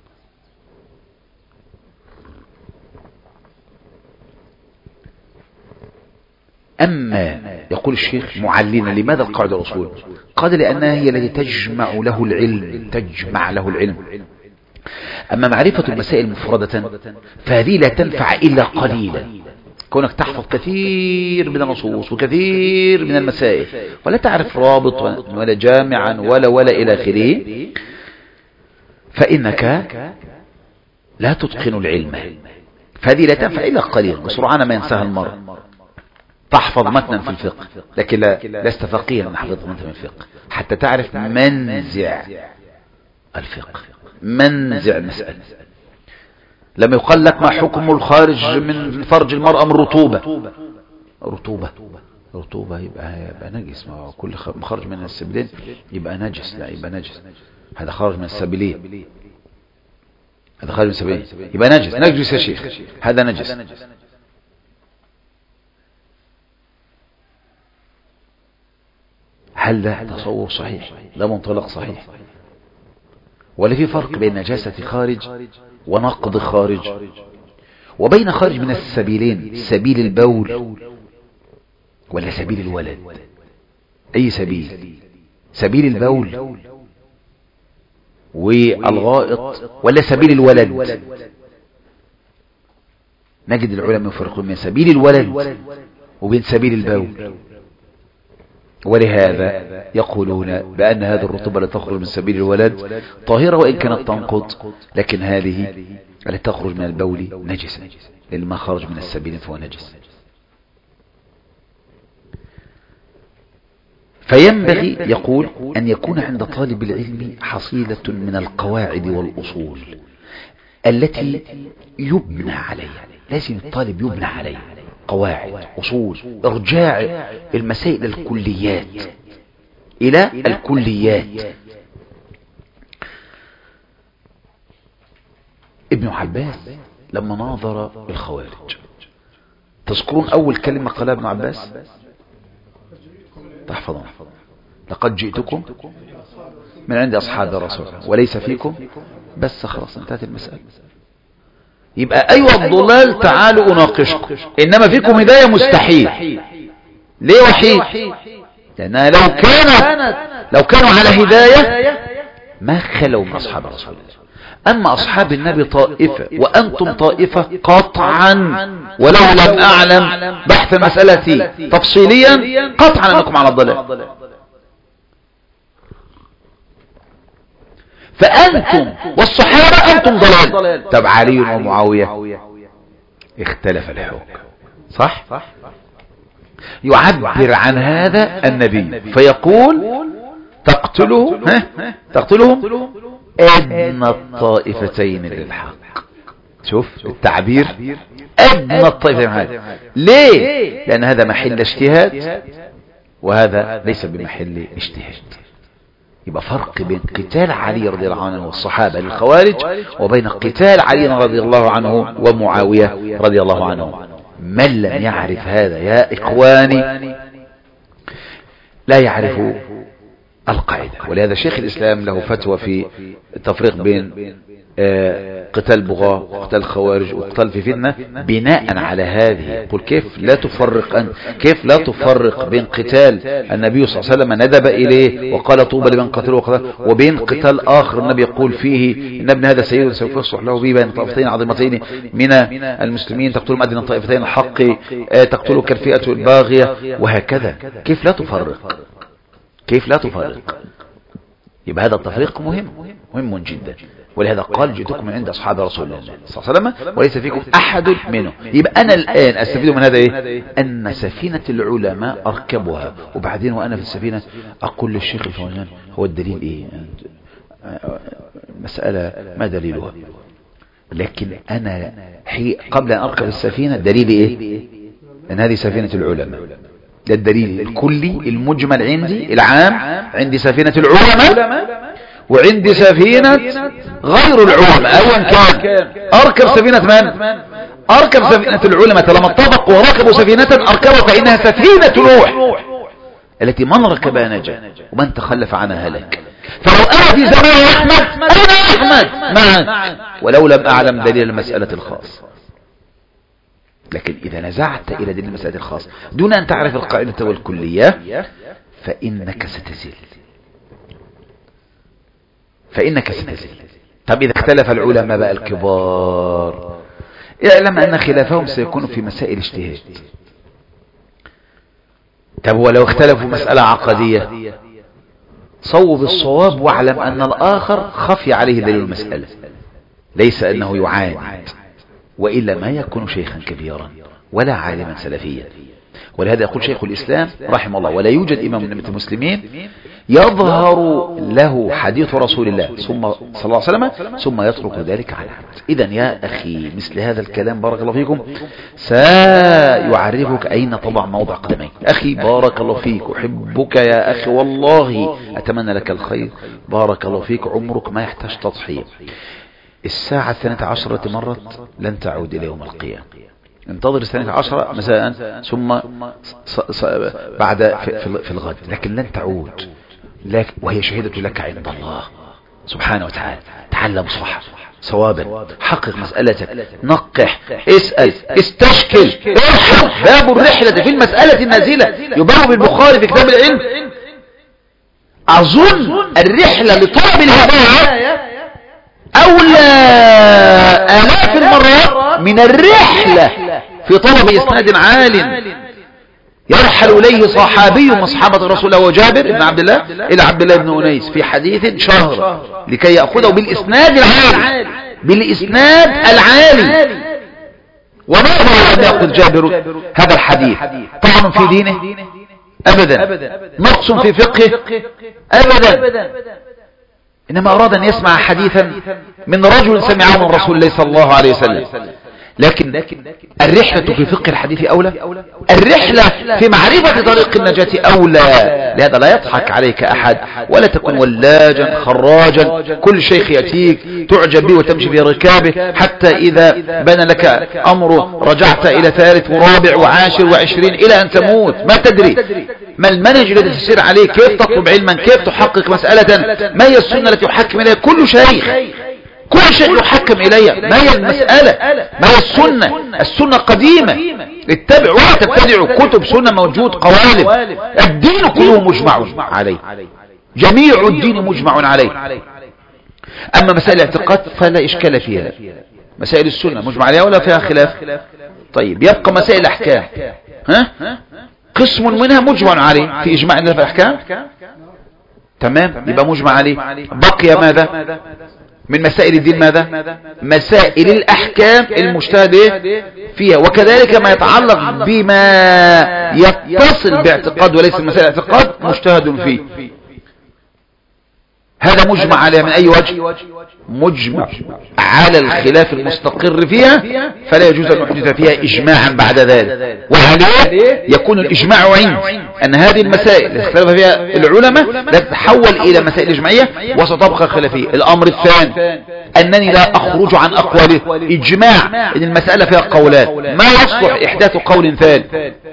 أما يقول الشيخ معلنا لماذا القاعدة الأصول؟ قال لأنها هي التي تجمع له العلم، تجمع له العلم. أما معرفة المسائل مفردة فهذه لا تنفع إلا قليلا. كونك تحفظ كثير من النصوص وكثير من المسائل ولا تعرف رابط ولا جامعا ولا ولا إلى آخره، فإنك لا تتقن العلم، فهذه لا تنفع إلا قليل، بسرعان ما ينساها المرء. تحفظ متنا في الفقه لكن لا لست فقيها من حفظت متنا في الفقه حتى تعرف منزع الفقه، منزع المسألة. لم يقال لك ما حكم الخارج من فرج المرأة من رطوبة، رطوبة رطوبة يبقى, يبقى نجس، ما كل خارج من السبيلين يبقى نجس، لا يبقى نجس، هذا خارج من السبيلين، هذا خارج من السبيلين يبقى نجس، نجس يا شيخ، هذا نجس. هل ده تصور صحيح؟ ده منطلق صحيح؟ ولا في فرق بين نجاسة خارج ونقض خارج، وبين خارج من السبيلين، سبيل البول ولا سبيل الولد؟ أي سبيل؟ سبيل البول والغائط ولا سبيل الولد؟ نجد العلماء يفرقون بين سبيل الولد وبين سبيل البول، ولهذا يقولون بأن هذه الرطوبة التي تخرج من سبيل الولد طاهرة وإن كانت تنقض، لكن هذه التي تخرج من البول نجسة، لأن ما خرج من السبيل فهو نجس. فينبغي يقول أن يكون عند طالب العلم حصيلة من القواعد والأصول التي يبنى عليها. لازم الطالب يبنى عليها قواعد، أصول، إرجاع المسائل الكليات إلى الكليات. ابن عباس لما ناظر الخوارج، تذكرون أول كلمة قالها ابن عباس؟ تحفظون: لقد جئتكم من عند أصحاب الرسول وليس فيكم، بس خلاص انتهت المسألة. يبقى أيوة الضلال تعالوا أناقشكم، إنما فيكم هداية مستحيل. ليه وحيد؟ لأنها لو كانت لو كانوا على هداية ما خلوا من أصحاب الرسول. أما أصحاب النبي طائفة وأنتم طائفة قطعا، ولو لم أعلم بحث مسألتي تفصيليا قطعا أنكم على الضلال. فأنتم والصحابة أنتم ضلال. طب علي ومعاوية اختلف الحكم، صح؟ يعبر عن هذا النبي فيقول: تقتله تقتلهم أدنى الطائفتين للحق. شوف التعبير، أدنى الطائفتين هذا. ليه؟ لأن هذا محل اجتهاد وهذا ليس بمحل اجتهاد. يبقى فرق بين قتال علي رضي الله عنه والصحابة للخوارج وبين قتال علي رضي الله عنه ومعاوية رضي الله عنه. من لم يعرف هذا يا إخواني لا يعرف القاعدة. ولهذا شيخ الإسلام له فتوى في التفريق بين قتال بغاة وقتال الخوارج وقتال في فتنة بناء على هذه. يقول: كيف لا تفرق أن كيف لا تفرق بين قتال النبي صلى الله عليه وسلم ندب إليه وقال طوبى لمن قتله وقتله، وبين قتال آخر النبي يقول فيه إن ابن هذا سيد سوف يصلح له به بين طائفتين عظيمتين من المسلمين، تقتل أدنى الطائفتين الحق، تقتل كالفئة الباغية، وهكذا. كيف لا تفرق؟ كيف لا تفرق؟ يبقى هذا التفريق مهم مهم جدا. ولهذا قال: جئتكم من عند أصحاب رسول الله صلى الله عليه وسلم وليس فيكم أحد منه. يبقى أنا الآن أستفيد من هذا إيه؟ أن سفينة العلماء أركبها، وبعدين وأنا في السفينة أقول للشيخ الفوزان: هو الدليل إيه؟ مسألة ما دليلها؟ لكن أنا حي قبل أن أركب السفينة دليلي إيه؟ أن هذه سفينة العلماء. ده الدليل الكلي المجمل عندي العام. عندي سفينة العلماء وعندي سفينة غير العلماء. أولا كان أركب سفينة من؟ أركب سفينة العلماء. لما اتفقوا وركبوا سفينة أركبوا فإنها سفينة نوح التي من ركبها نجا ومن تخلف عنها هلك. فلو أنا في زمان أحمد أنا أحمد معا ولو لم أعلم دليل المسألة الخاص. لكن إذا نزعت إلى دليل المسألة الخاص دون أن تعرف القاعدة والكلية فإنك ستزل فإنك ستزل. طب إذا اختلف العلماء بقى الكبار اعلم أن خلافهم سيكون في مسائل اجتهاد. طب ولو اختلفوا مسألة عقدية صوب الصواب واعلم أن الآخر خفي عليه دليل المسألة، ليس أنه يعاند، وإلا ما يكون شيخا كبيرا ولا عالما سلفيا. ولهذا يقول شيخ الإسلام رحمه الله: ولا يوجد إمام من المسلمين يظهر له حديث رسول الله ثم صلى الله عليه وسلم ثم يترك ذلك على عمد. إذن يا أخي مثل هذا الكلام بارك الله فيكم سيعرفك أين تضع موضع قدميك. أخي بارك الله فيك، أحبك يا أخي والله أتمنى لك الخير، بارك الله فيك، عمرك ما يحتاج تضحية. الساعة الثانية عشرة مرت لن تعود إلى يوم القيامة. انتظر الثانية عشرة مساء ثم بعد في, في الغد، لكن لن تعود لك وهي شهيدة لك عند الله. سبحانه وتعالى. تعلم صح صوابا، حقق مسألتك، نقح، اسأل، استشكل، ارحل. باب الرحلة في المسألة النازلة يباب بالبخاري في كتاب العلم. أظن الرحلة لطلب الهداية أولى آلاف المرات من الرحلة في طلب إسناد عال يرحل إليه صحابي من صحابة الرسول وجابر بن عبد الله إلى عبد الله بن أنيس في حديث شهر لكي يأخذه بالإسناد العالي، بالإسناد العالي. وماذا لم يأخذ جابر هذا الحديث؟ طعن في دينه أبدا، نقص في فقهه أبدا، إنما أراد أن يسمع حديثا من رجل سمعه من رسول الله صلى الله عليه وسلم. لكن الرحلة في فقه الحديث أولى، الرحلة في معرفة طريق النجاة أولى. لهذا لا يضحك عليك أحد، ولا تكن ولاجا خراجا كل شيخ يأتيك تعجب به وتمشي في ركابه، حتى إذا بان لك أمر رجعت إلى ثالث ورابع وعاشر وعشرين إلى أن تموت. ما تدري ما المنهج الذي تسير عليه، كيف تطلب علما، كيف تحقق مسألة، ما هي السنة التي يحكم إليها كل شيخ، كل شيء يحكم إلي. ما هي المسألة، ما هي السنة؟ السنة قديمة، اتبعوا ولا تبتدعوا. كتب سنة موجود، قوالب، الدين كله مجمع عليه، جميع الدين مجمع عليه. أما مسائل الاعتقاد فلا إشكال فيها، مسائل السنة مجمع عليها ولا فيها خلاف. طيب يبقى مسائل الأحكام، ها قسم منها مجمع عليه في إجماع الناس في الأحكام، تمام، يبقى مجمع عليه. بقي ماذا من مسائل الدين؟ ماذا؟ مسائل الأحكام المجتهد فيها، وكذلك ما يتعلق بما يتصل باعتقاد وليس مسائل الاعتقاد مجتهد فيه. هذا مجمع عليه من أي وجه؟ مجمع على الخلاف المستقر فيها، فلا يجوز أن نحدث فيها إجماعا بعد ذلك. وهل يكون الإجماع عند أن هذه المسائل اللي اختلف فيها العلماء لا تتحول إلى مسائل إجماعية وستبقى خلافية. الأمر الثاني أنني لا أخرج عن أقواله، إجماع أن المسألة فيها قولان، ما يصلح إحداث قول ثالث،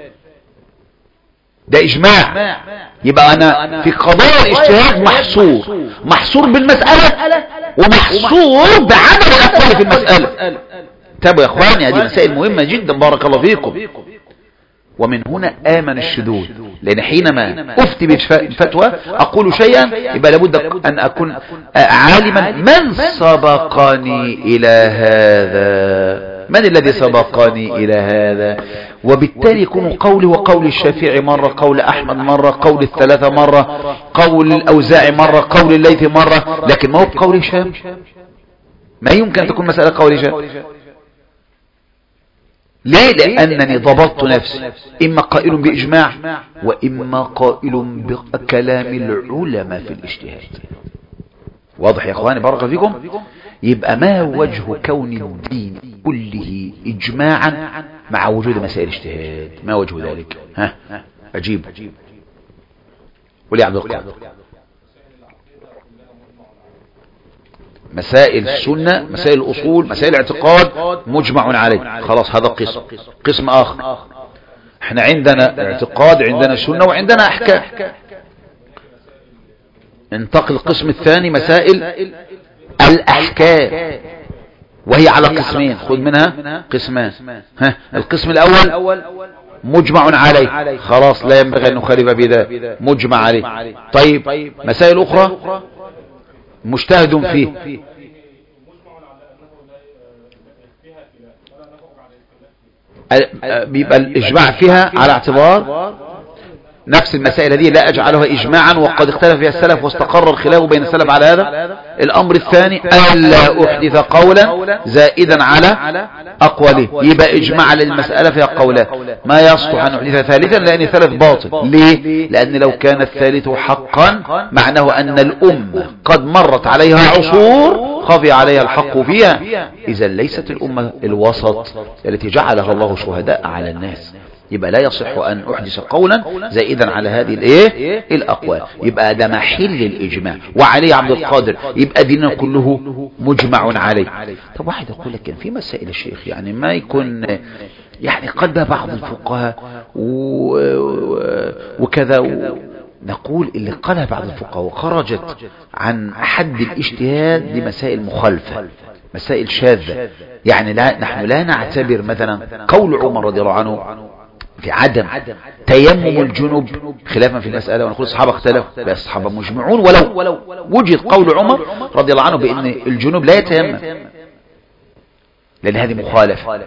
ده إجماع. يبقى أنا في قضايا الاجتهاد محصور، محصور بالمسألة ومحصور بعدد الأقوال في المسألة. تابعوا يا أخواني، هذه مسائل مهمة جدا، بارك الله فيكم. ومن هنا آمن الشذوذ، لأن حينما أفتي بالفتوى أقول شيئا يبقى لابد أن أكون عالما من سبقني إلى هذا، من الذي سبقني إلى هذا، وبالتالي يكون قولي وقول الشافعي مرة، قول أحمد مرة، قول الثلاثة مرة، قول الأوزاعي مرة، قول الليث مرة، لكن ما هو بقول هشام. ما يمكن تكون مسألة قول هشام. ليه؟ لأنني ضبطت نفسي، إما قائل بإجماع وإما قائل بكلام العلماء في الاجتهاد. واضح يا أخواني بارك الله فيكم؟ يبقى ما وجه كون الدين كله إجماعا مع وجود مسائل اجتهاد؟ ما وجه ذلك؟ ها أجيب ولي عبد القادر. مسائل السنة، مسائل الأصول، مسائل الاعتقاد مجمع عليه، خلاص هذا قسم. قسم آخر، احنا عندنا اعتقاد، عندنا سنة، وعندنا أحكام. انتقل القسم الثاني، مسائل الأحكام، وهي على قسمين، خذ منها قسمان. ها القسم الأول مجمع عليه، خلاص لا ينبغي أن نخالف بذا، مجمع عليه. طيب مسائل أخرى مجتهد فيه، بيبقى الإجماع فيها على اعتبار نفس المسائل هذه لا أجعلها إجماعا وقد اختلف فيها السلف واستقر الخلاف بين السلف على هذا. الأمر الثاني ألا أحدث قولا زائدا على أقواله، يبقى إجماع للمسألة فيها قولان، ما يصلح أن أحدث ثالثا لأن ثالث باطل. ليه؟ لأن لو كان الثالث حقا معناه أن الأمة قد مرت عليها عصور خفي عليها الحق فيها، إذا ليست الأمة الوسط التي جعلها الله شهداء على الناس. يبقى لا يصح أن أحدث قولا زائدا على هذه الايه الأقوال، يبقى ده محل الإجماع وعليه عبد القادر، يبقى ديننا كله مجمع عليه. طب واحد يقول لك كان في مسائل الشيخ يعني ما يكون يعني قد بعض الفقهاء وكذا نقول اللي قالها بعض الفقهاء وخرجت عن حد الاجتهاد لمسائل مخالفة، مسائل شاذة. يعني لا نحن لا نعتبر مثلا قول عمر رضي الله عنه في عدم تيمم الجنوب خلافا في المسألة، ونقول الصحابة اختلفوا، لا الصحابة مجمعون ولو وجد قول عمر رضي الله عنه بأن الجنوب لا يتيمم، لأن هذه مخالفة.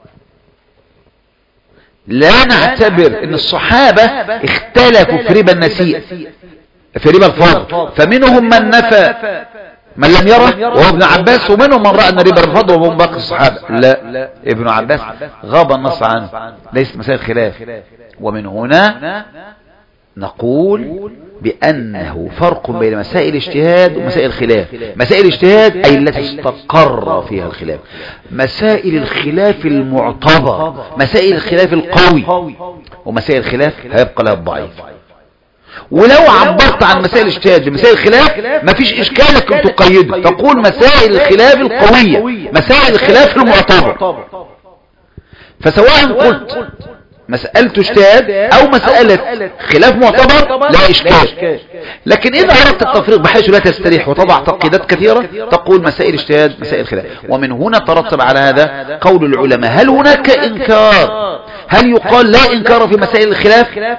لا نعتبر ان الصحابة اختلفوا في ربا النسيء في ربا الفضل، فمنهم من نفى من لم يره وهو ابن عباس، ومنهم من رأى ان ربا الفضل وهم باقي الصحابة. لا، ابن عباس غاب النص عنه، ليست مسائل خلاف. ومن هنا نقول بأنه فرق بين مسائل الاجتهاد ومسائل الخلاف. مسائل الاجتهاد أي التي استقر فيها الخلاف، مسائل الخلاف المعتبر، مسائل الخلاف القوي، ومسائل الخلاف هيبقى لها الضعيف. ولو عبرت عن مسائل الاجتهاد بمسائل الخلاف ما فيش إشكال أن تقيده، تقول مسائل الخلاف القوية، مسائل الخلاف المعتبر. فسواء قلت مسألة اجتهاد او مسألة خلاف معتبر لا اشكال. لكن اذا اردت التفريق بحيث لا تستريح وتضع تقييدات كثيرة تقول مسائل اجتهاد مسائل خلاف. ومن هنا ترتب على هذا قول العلماء: هل هناك انكار؟ هل يقال لا انكار في مسائل الخلاف؟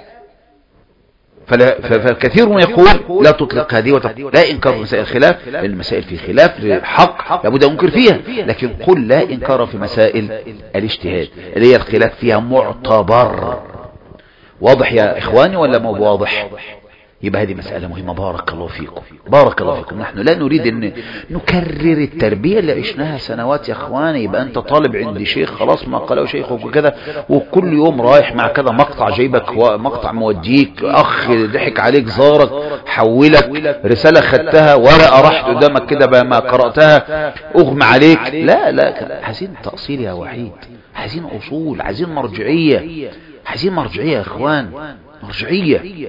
فالكثير يقول لا تطلق هذه وتقول لا انكار في مسائل الخلاف، لان المسائل في خلاف حق لابد ان انكر فيها. لكن قل لا انكار في مسائل الاجتهاد اللي هي الخلاف فيها معتبر. واضح يا اخواني ولا مو واضح؟ يبقى هذه مسألة مهمة. بارك الله فيكم، بارك الله فيكم. نحن لا نريد ان نكرر التربية اللي عشناها سنوات يا اخواني. يبقى انت طالب عند شيخ خلاص ما قاله شيخك وكذا، وكل يوم رايح مع كذا مقطع جايبك مقطع موديك، اخ ضحك عليك زارك حولك رسالة خدتها ورقة راحت قدامك كده ما قرأتها اغمى عليك. لا لا، عايزين تأصيل يا وحيد، عايزين اصول، عايزين مرجعية، عايزين مرجعية يا اخوان، مرجعية.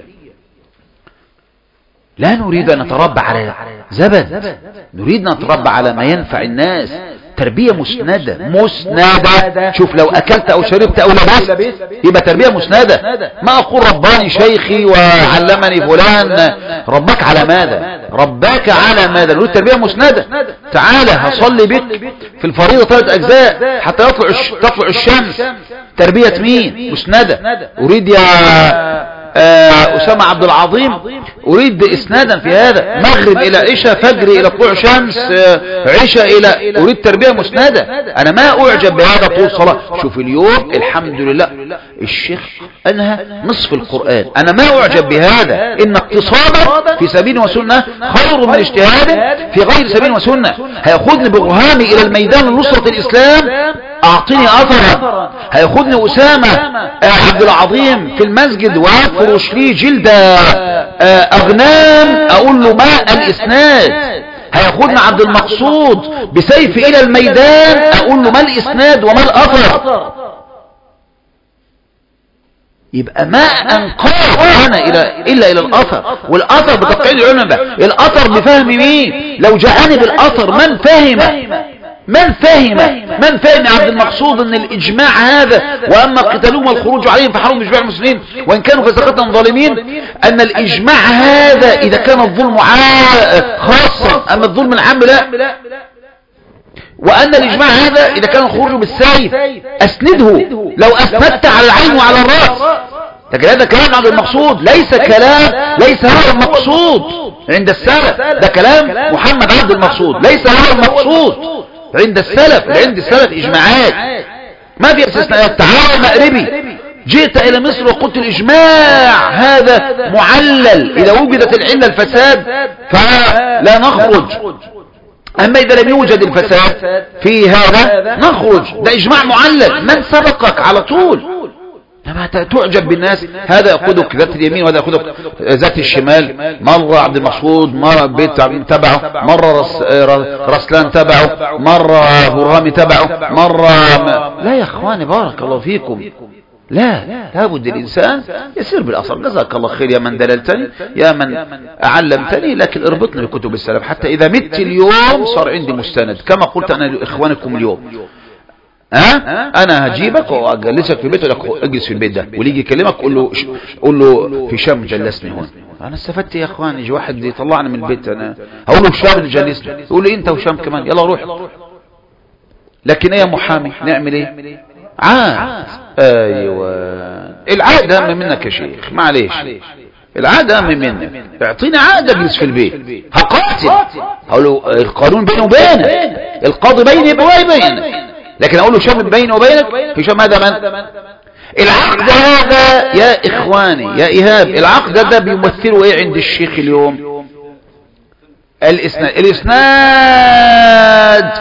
لا نريد أن نتربى على زبد، نريد أن نتربى على ما ينفع الناس. تربية مسندة مسندة. شوف لو أكلت أو شربت أو لبست يبقى تربية مسندة. ما أقول رباني شيخي وعلمني فلان، ربك على ماذا؟ ربك على ماذا؟ نريد تربية مسندة. تعالى هصلي بك في الفريضة ثلاث أجزاء حتى يطلع تطلع الشمس. تربية مين؟ مسندة. أريد يا أسامة عبد العظيم أريد إسنادا في هذا، مغرب إلى عشاء، فجر إلى طلوع شمس، عشاء إلى، أريد تربية مسندة. أنا ما أعجب بهذا طول صلاة. شوف اليوم الحمد لله الشيخ أنهى نصف القرآن، أنا ما أعجب بهذا. إن اقتصادا في سبيل وسنة خير من اجتهاد في غير سبيل وسنة. هيأخذني برهامي إلى الميدان لنصرة الإسلام، أعطيني أثرا. هيأخذني أسامة عبد العظيم في المسجد وأفرش لي جلد أغنام أقول له ما الإسناد. هيأخذني عبد المقصود بسيف إلى الميدان أقول له ما الإسناد وما الأثر. يبقى ما أنقاه أنا إلى إلا إلى الأثر، والأثر بتقعيد العلماء. الأثر بفهم مين؟ لو جاءني بالأثر من فهم؟ من فهم من فهم عبد المقصود ان الاجماع هذا واما قتالهم والخروج عليهم فحرم اجماع المسلمين وان كانوا فسقة ظالمين، ان الاجماع هذا اذا كان الظلم خاصا، اما الظلم العام لا. وان الاجماع هذا اذا كان الخروج بالسيف اسنده، لو اسندت على العين وعلى الراس. لكن هذا كلام عبد المقصود ليس كلام، ليس هذا المقصود عند السلف. ده كلام محمد عبد المقصود، ليس هذا المقصود عند السلف. عند السلف إجماعات ما في استثناءات. تعالى مغربي جئت إلى مصر وقلت الإجماع هذا معلل، إذا وجدت العلة الفساد فلا نخرج، أما إذا لم يوجد الفساد في هذا نخرج. ده إجماع معلل. من سبقك على طول؟ لما تعجب بالناس، هذا يأخذك ذات اليمين وهذا يأخذك ذات الشمال. مرة عبد المقصود، مرة بيت تبعه، مرة رس رسلان تبعه، مرة برهامي تبعه، مرة ما... لا يا اخواني بارك الله فيكم. لا لابد الإنسان يسير بالأصل. جزاك الله خير يا من دللتني، يا من علمتني، لكن اربطني بكتب السلف حتى إذا مت اليوم صار عندي مستند. كما قلت أنا لإخوانكم اليوم، ها أه؟ انا هجيبك واجلسك في البيت ولا اجلس في البيت ده، واللي يجي يكلمك قول له قول له هشام جلسني هون. انا استفدت يا اخواني، يجي واحد يطلعني من البيت انا هقول له هشام جلسني، يقول لي انت وهشام كمان يلا روح. لكن ايه يا محامي نعمل ايه؟ عاد. ايوه العاد اهم منك يا شيخ، معليش العاد اهم منك. اعطيني عاد اجلس في البيت، هقاتل هقول له القانون بيني وبينك، القاضي بيني وبينك، لكن اقول له هشام بيني وبينك هشام هذا من؟ العقد هذا يا اخواني يا ايهاب، العقد ده بيمثله ايه عند الشيخ اليوم؟ الاسناد. الاسناد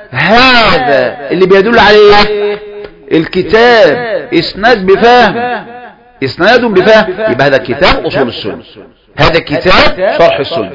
هذا اللي بيدل عليه الكتاب، اسناد بفهم، اسناد بفهم، يبقى هذا كتاب اصول السنة، هذا كتاب شرح السنة،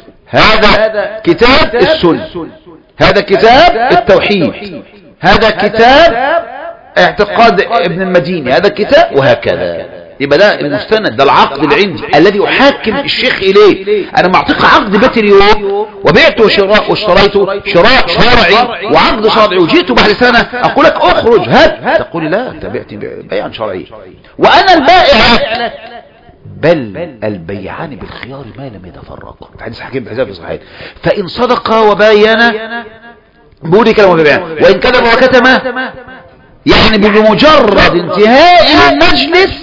هذا كتاب السنة، هذا كتاب التوحيد، هذا كتاب اعتقاد ابن المديني، هذا كتاب، وهكذا. يبقى ده المستند، ده العقد اللي عندي الذي احاكم الشيخ اليه. انا معطيك عقد بيت اليوم وبعته وشراء واشتريته شراء شرعي وعقد شرعي، وجيت بعد سنة اقول لك اخرج هات، تقول لا انت بعت بيعا شرعي وانا البائع لك. بل البيعان بالخيار ما لم يتفرقا، حديث حكيم بحزاب في صحيح. فان صدقا وباينا بورك لهم ببيعان، وان كذب وكتم، يعني بمجرد انتهاء المجلس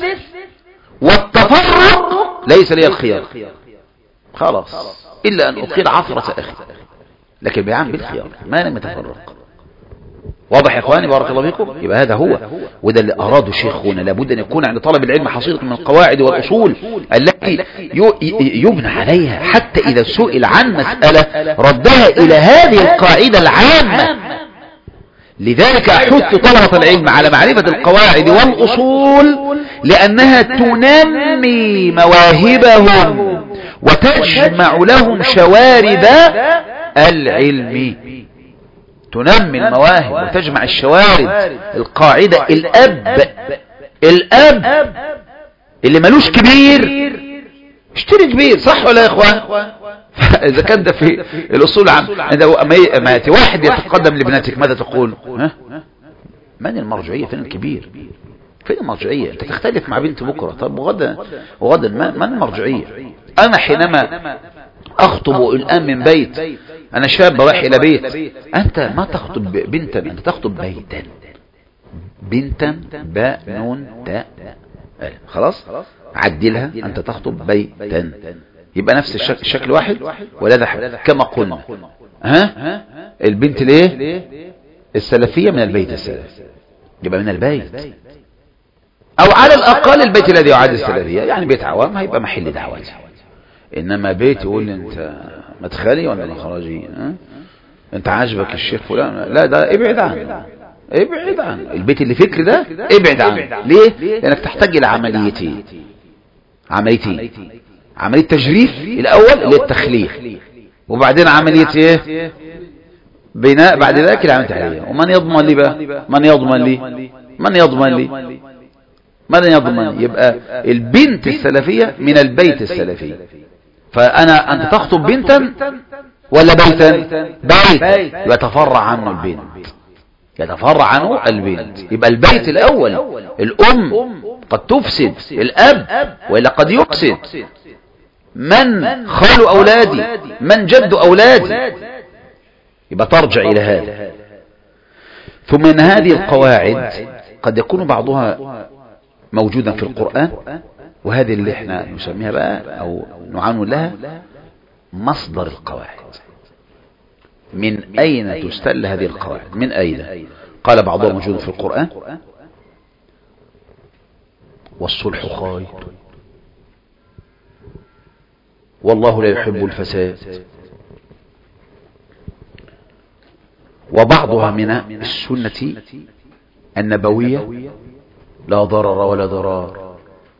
والتفرق ليس لي الخيار خلاص، الا ان اطيل عثرة اخي، لكن بيعان بالخيار ما لم يتفرق. واضح يا اخواني بارك الله فيكم؟ يبقى هذا هو، وده اللي اراده شيخنا. لابد ان يكون عند طالب العلم حصيلة من القواعد والاصول التي يبنى عليها، حتى اذا سئل عن مسألة ردها الى هذه القاعدة العامة. لذلك احث طلبة العلم على معرفة القواعد والاصول، لانها تنمي مواهبهم وتجمع لهم شوارد العلم، تنمي المواهب وتجمع الشوارد. القاعدة الاب الاب اللي ملوش كبير اشتري كبير، صح ولا يا اخوان؟ اذا كان ده في الاصول عام، ما ياتي واحد يتقدم لابنتك ماذا تقول؟ ها؟ من المرجعية؟ فين الكبير؟ فين المرجعية؟ انت تختلف مع بنت بكرة، طب وغدا وغدا من المرجعية؟ انا حينما اخطب الان من بيت، انا شاب رايح الى بيت، انت ما تخطب بنتا، انت تخطب بيتا، بنتا باء نون تاء، خلاص عدلها، انت تخطب بيتا، يبقى نفس الشكل، شكل واحد ولا ده كما قلنا. ها البنت ليه السلفية من البيت السلفي، يبقى من البيت، او على الاقل البيت الذي يعاد السلفية، يعني بيت عوام هيبقى محل دعوات. انما بيت يقول لي انت مدخلي ولا مخرجي، ها انت عاجبك الشيخ فلان، لا ده ابعد عنه، ابعد عنه. البيت اللي فكر ده ابعد عنه. ليه؟ لانك تحتاج الى عمليتين، عمليتين عملية تجريف الاول اللي التخليق، وبعدين عملية ايه بناء بعد ذلك العملية التحليلية. ومن يضمن لي بقى؟ من يضمن لي من يضمن لي من يضمن؟ يبقى البنت السلفية من البيت السلفي. فانا انت تخطب بنتا ولا بيتا؟ بيت يتفرع عنه البنت، يتفرع عنه البنت. يبقى البيت الاول الام قد تفسد، الاب ولا قد يفسد، من خال أولادي، من جد أولادي، يبقى ترجع إلى هذا. ثم من هذه القواعد قد يكون بعضها موجودا في القرآن، وهذه اللي احنا نسميها بقى أو نعنون لها مصدر القواعد. من أين تستل هذه القواعد؟ من أين؟ قال بعضها موجود في القرآن، والصلح خير، والله لا يحب الفساد، وبعضها من السنة النبوية لا ضرر ولا ضرار،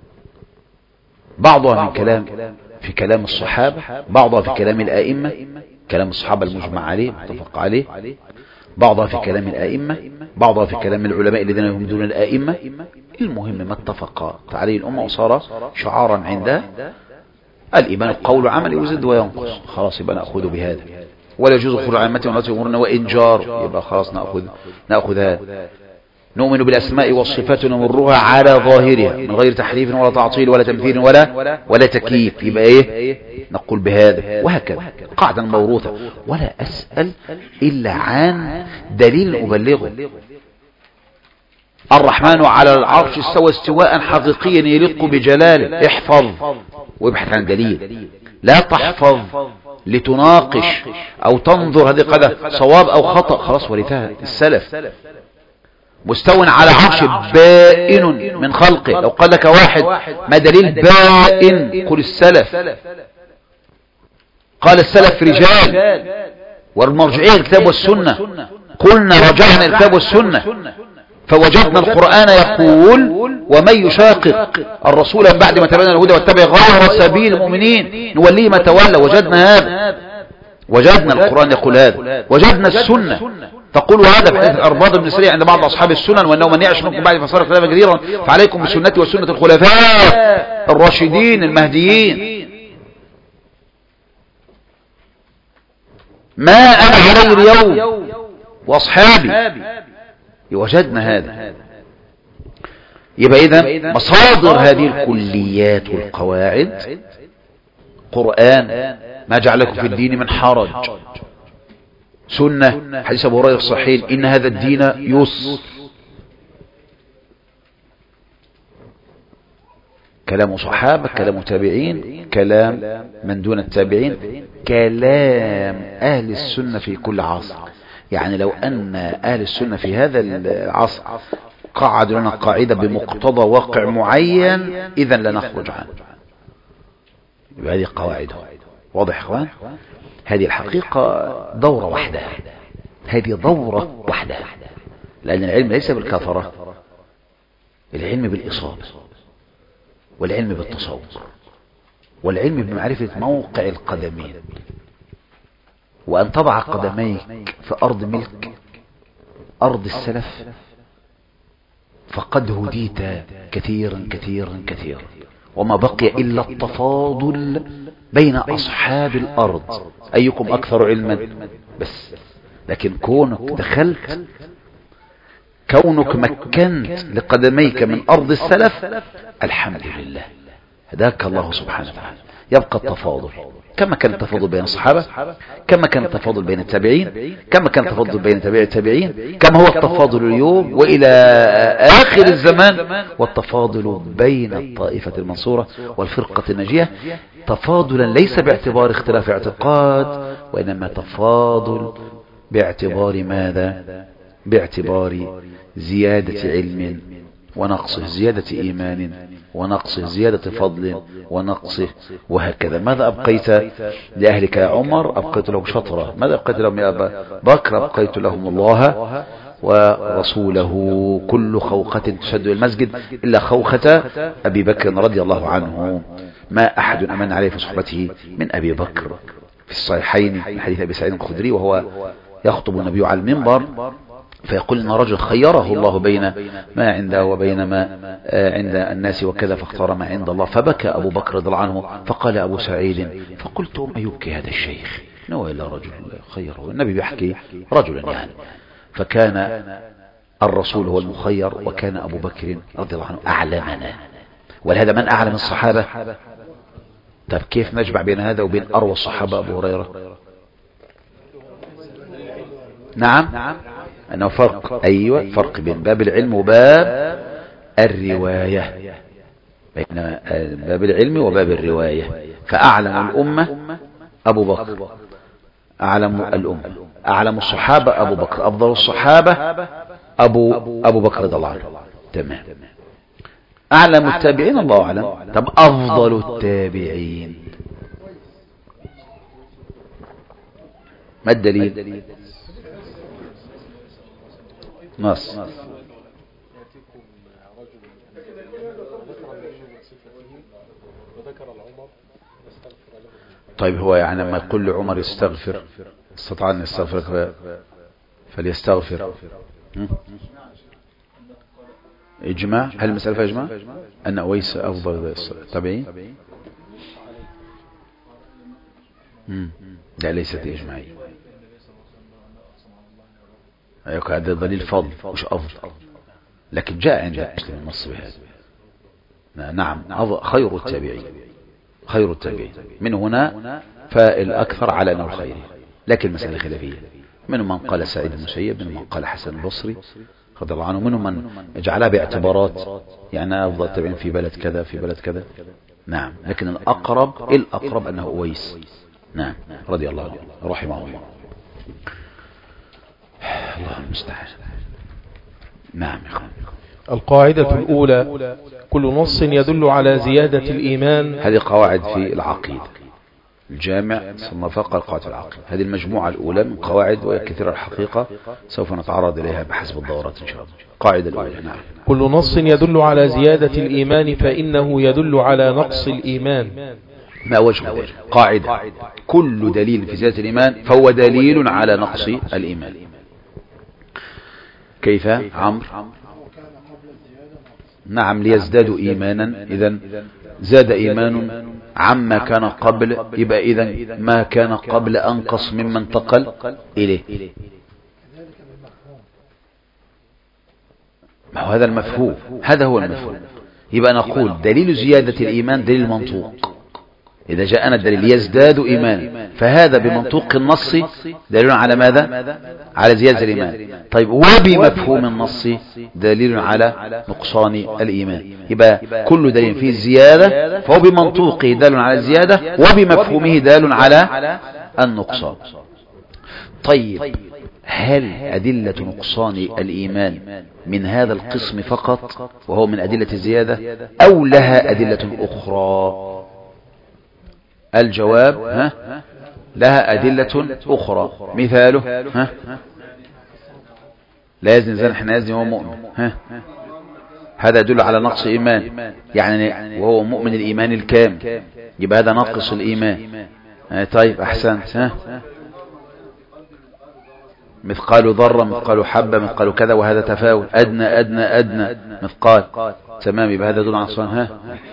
بعضها من كلام في كلام الصحابة، بعضها في كلام الآئمة، كلام الصحابة المجمع عليه متفق عليه، بعضها في كلام الآئمة، بعضها في كلام العلماء الذين يهمدون الآئمة. المهم ما اتفقت عليه الأمة وصار شعارا عندها الإيمان القول عمل يزيد وينقص، خلاص يبقى نأخذ بهذا. ولا يجوز خروج عامة ولا أمورنا وإن جار، يبقى خلاص نأخذ نأخذ هذا. نؤمن بالأسماء والصفات ونمرها على ظاهرها من غير تحريف ولا تعطيل ولا تمثيل ولا ولا تكييف. يبقى ايه؟ نقول بهذا. وهكذا قاعدة موروثة. ولا أسأل إلا عن دليل أبلغه. الرحمن على العرش استوى استواء حقيقيا يليق بجلاله. احفظ وابحث عن دليل، لا تحفظ لتناقش أو تنظر هذه قد صواب أو خطأ. خلاص ورثها السلف. مستو على عرش بائن من خلقه. لو قال لك واحد ما دليل بائن قل السلف. قال السلف رجال والمرجعية الكتاب والسنة. قلنا رجعنا الكتاب والسنة فوجدنا القرآن يقول ومن يشاقق الرسول من بعد ما تبين الهدى واتبع غير سبيل المؤمنين نوليه ما تولى. وجدنا هذا، وجدنا القرآن يقول هذا، وجدنا السنة تقول هذا في حديث الأرباض بن سريع عند بعض أصحاب السنن وأنه من يعش منكم بعد فصار اختلافا كثيرا فعليكم بسنتي وسنة الخلفاء الراشدين المهديين ما أنا عليه اليوم وأصحابي. وجدنا هذا. يبقى إذن مصادر هذه الكليات والقواعد قرآن ما جعلكم في الدين من حرج، سنة حديث أبو هريرة الصحيح إن هذا الدين يسر، كلام صحابة، كلام تابعين، كلام من دون التابعين، كلام أهل السنة في كل عصر. يعني لو أن أهل السنة في هذا العصر قعدوا لنا قاعدة بمقتضى واقع معين إذن لا نخرج عنه. يبقى هذه قواعدهم. واضح يا اخوان؟ هذه الحقيقة دورة وحدها، هذه دورة وحدها، لأن العلم ليس بالكثرة، العلم بالإصابة والعلم بالتصور والعلم بمعرفة موقع القدمين. وأن تضع قدميك في أرض ملك أرض السلف فقد هديت كثيرا كثيرا كثيرا، وما بقي إلا التفاضل بين أصحاب الأرض أيكم أكثر علما بس. لكن كونك دخلت، كونك مكنت لقدميك من أرض السلف الحمد لله هداك الله سبحانه وتعالى. يبقى التفاضل كما كان التفاضل بين الصحابة، كما كان التفاضل بين التابعين، كما كان التفاضل بين تابعي التابعين، كما هو التفاضل اليوم وإلى آخر الزمان، والتفاضل بين الطائفة المنصورة والفرقة الناجية تفاضلا ليس باعتبار اختلاف اعتقاد، وإنما تفاضل باعتبار ماذا؟ باعتبار زيادة علم ونقصه، زيادة إيمان ونقصه، زيادة فضل ونقصه، وهكذا. ماذا أبقيت لأهلك يا عمر؟ أبقيت لهم شطرة. ماذا أبقيت لهم يا أبا بكر؟ أبقيت لهم الله ورسوله. كل خوخة تشد المسجد إلا خوخة أبي بكر رضي الله عنه، ما أحد أمن عليه في صحبته من أبي بكر. في الصحيحين من حديث أبي سعيد الخدري وهو يخطب النبي على المنبر فيقول إن رجل خيره الله بين ما عنده وبين ما عند الناس وكذا فاختار ما عند الله، فبكى أبو بكر رضي الله عنه فقال أبو سعيد فقلت ما يبكي هذا الشيخ؟ نوى إلا رجل خيره. النبي بيحكي رجلا يعني، فكان الرسول هو المخير وكان أبو بكر رضي الله عنه أعلمنا. ولهذا من أعلم الصحابة؟ طب كيف نجمع بين هذا وبين أروى الصحابة أبو هريرة؟ نعم أنه فرق، أيوة فرق بين باب العلم وباب الرواية، بين باب العلم وباب الرواية. فأعلم الأمة أبو بكر، أعلم الأمة، أعلم الصحابة أبو بكر، أفضل الصحابة أبو أبو بكر رضي الله عنه. تمام. أعلم التابعين الله أعلم. طب أفضل التابعين ما الدليل؟ نص. طيب هو يعني لما يقول لعمر يستغفر استطاع أن يستغفر فليستغفر، إجماع؟ هل المسألة فيها إجماع أن أويس أفضل التابعين؟ لا ليست إجماعية. هذا دليل فضل مش أفضل. لكن جاء عند مسلم النص بهذا. نعم خير التابعين، خير التابعين. من هنا فالأكثر على أنه الخير، لكن مسألة خلافية. منهم من قال سعيد المسيب، منهم من قال حسن البصري رضي الله عنه، منهم من جعلها باعتبارات، يعني أفضل التابعين في بلد كذا في بلد كذا. نعم، لكن الأقرب الأقرب أنه أويس، نعم رضي الله عنه رحمه الله. الله المستعان. نعم يا اخوان. القاعدة الأولى: كل نص يدل على زيادة الإيمان. هذه قواعد في العقيدة، الجامع ثم فقه القواعد العقيدة. هذه المجموعة الأولى من قواعد، وهي كثيرة الحقيقة، سوف نتعرض إليها بحسب الدورات إن شاء الله. قاعدة الأولى: نعم كل نص يدل على زيادة الإيمان فإنه يدل على نقص الإيمان. ما وجه ذلك؟ قاعدة: كل دليل في زيادة الإيمان فهو دليل على نقص الإيمان. كيف عمرو؟ نعم، ليزدادوا إيمانا. إذن زاد إيمان عما كان قبل، يبقى إذن ما كان قبل أنقص مما انتقل إليه. ما هو هذا المفهوم، هذا هو المفهوم. يبقى نقول دليل زيادة الإيمان دليل منطوق. إذا جاءنا الدليل يزداد إيمان، فهذا بمنطوق النص دليل على ماذا؟ على زيادة الإيمان. طيب، وبمفهوم النص دليل على نقصان الإيمان. يبقى كل دليل فيه زيادة فهو بمنطوقه دليل على الزيادة، وبمفهومه دليل على النقصان. طيب، هل أدلة نقصان الإيمان من هذا القسم فقط وهو من أدلة الزيادة، أو لها أدلة أخرى؟ الجواب: ها لها أدلة أخرى. مثاله: ها لا يزني زان حين يزني وهو مؤمن. ها هذا يدل على نقص إيمان، يعني وهو مؤمن الإيمان الكامل، يبقى هذا نقص الإيمان. طيب أحسنت. ها مثقال ذرة، مثقال حبة، مثقال كذا، وهذا تفاوت، أدنى أدنى أدنى مثقال، تمام، يبقى هذا يدل على نقص. ها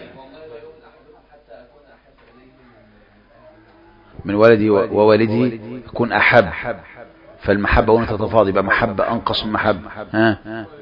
من ولدي ووالده يكون أحب، فالمحبة هنا تتفاضل، يبقى محبة أنقص من محبة. ها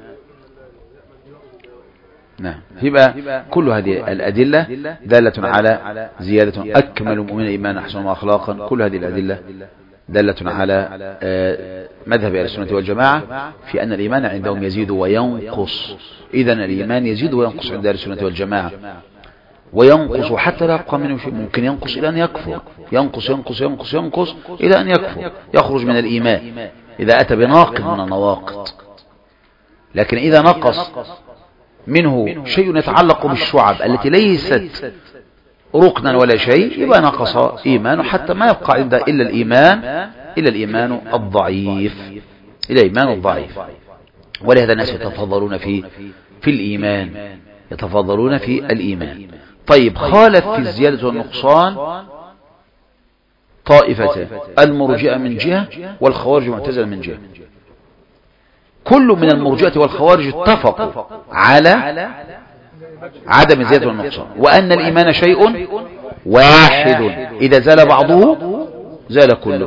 نعم، يبقى كل هذه الأدلة دالة على زيادة أكمل المؤمنين إيمانا أحسنهم أخلاقا. كل هذه الأدلة دالة على مذهب أهل السنة والجماعة في أن الإيمان عندهم يزيد وينقص. إذن الإيمان يزيد وينقص عند أهل السنة والجماعة، وينقص حتى لا يبقى منه شيء. ممكن ينقص إلى أن يكفر، ينقص ينقص ينقص ينقص إلى أن يكفر، يخرج من الإيمان إذا أتى بناقض من النواقض. لكن إذا نقص منه شيء يتعلق بالشعب التي ليست ركنا ولا شيء، يبقى نقص إيمانه حتى ما يبقى عنده إلا الإيمان، إلا الإيمان الضعيف، إلا الإيمان الضعيف. ولهذا الناس يتفضلون في في الإيمان، يتفضلون في الإيمان. طيب، خالف في الزيادة والنقصان طائفتان: المرجئة من جهة، والخوارج المعتزلة من جهة. كل من المرجئة والخوارج اتفقوا على عدم الزيادة والنقصان، وأن الإيمان شيء واحد، إذا زال بعضه زال كله.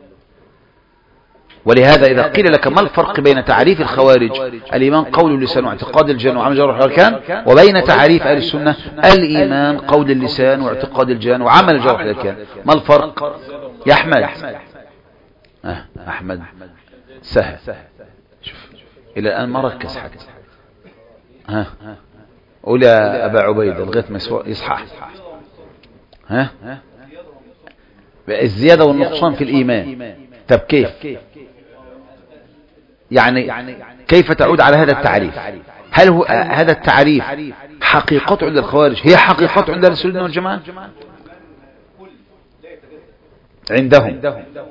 ولهذا إذا قيل لك ما الفرق بين تعريف الخوارج الإيمان قول اللسان واعتقاد الجنان وعمل الجوارح والأركان، وبين تعريف أهل السنة الإيمان قول اللسان واعتقاد الجنان وعمل الجوارح والأركان، ما الفرق يا أحمد؟ أه أحمد سهل، شوف إلى الآن ما ركز حتى. ها قول يا أبا عبيد لغاية ما يصحح. ها الزيادة والنقصان في الإيمان. طب كيف يعني؟ كيف تعود على هذا التعريف؟ هل هو هذا التعريف حقيقته عند الخوارج هي حقيقته عند السنة والجماعة؟ عندهم.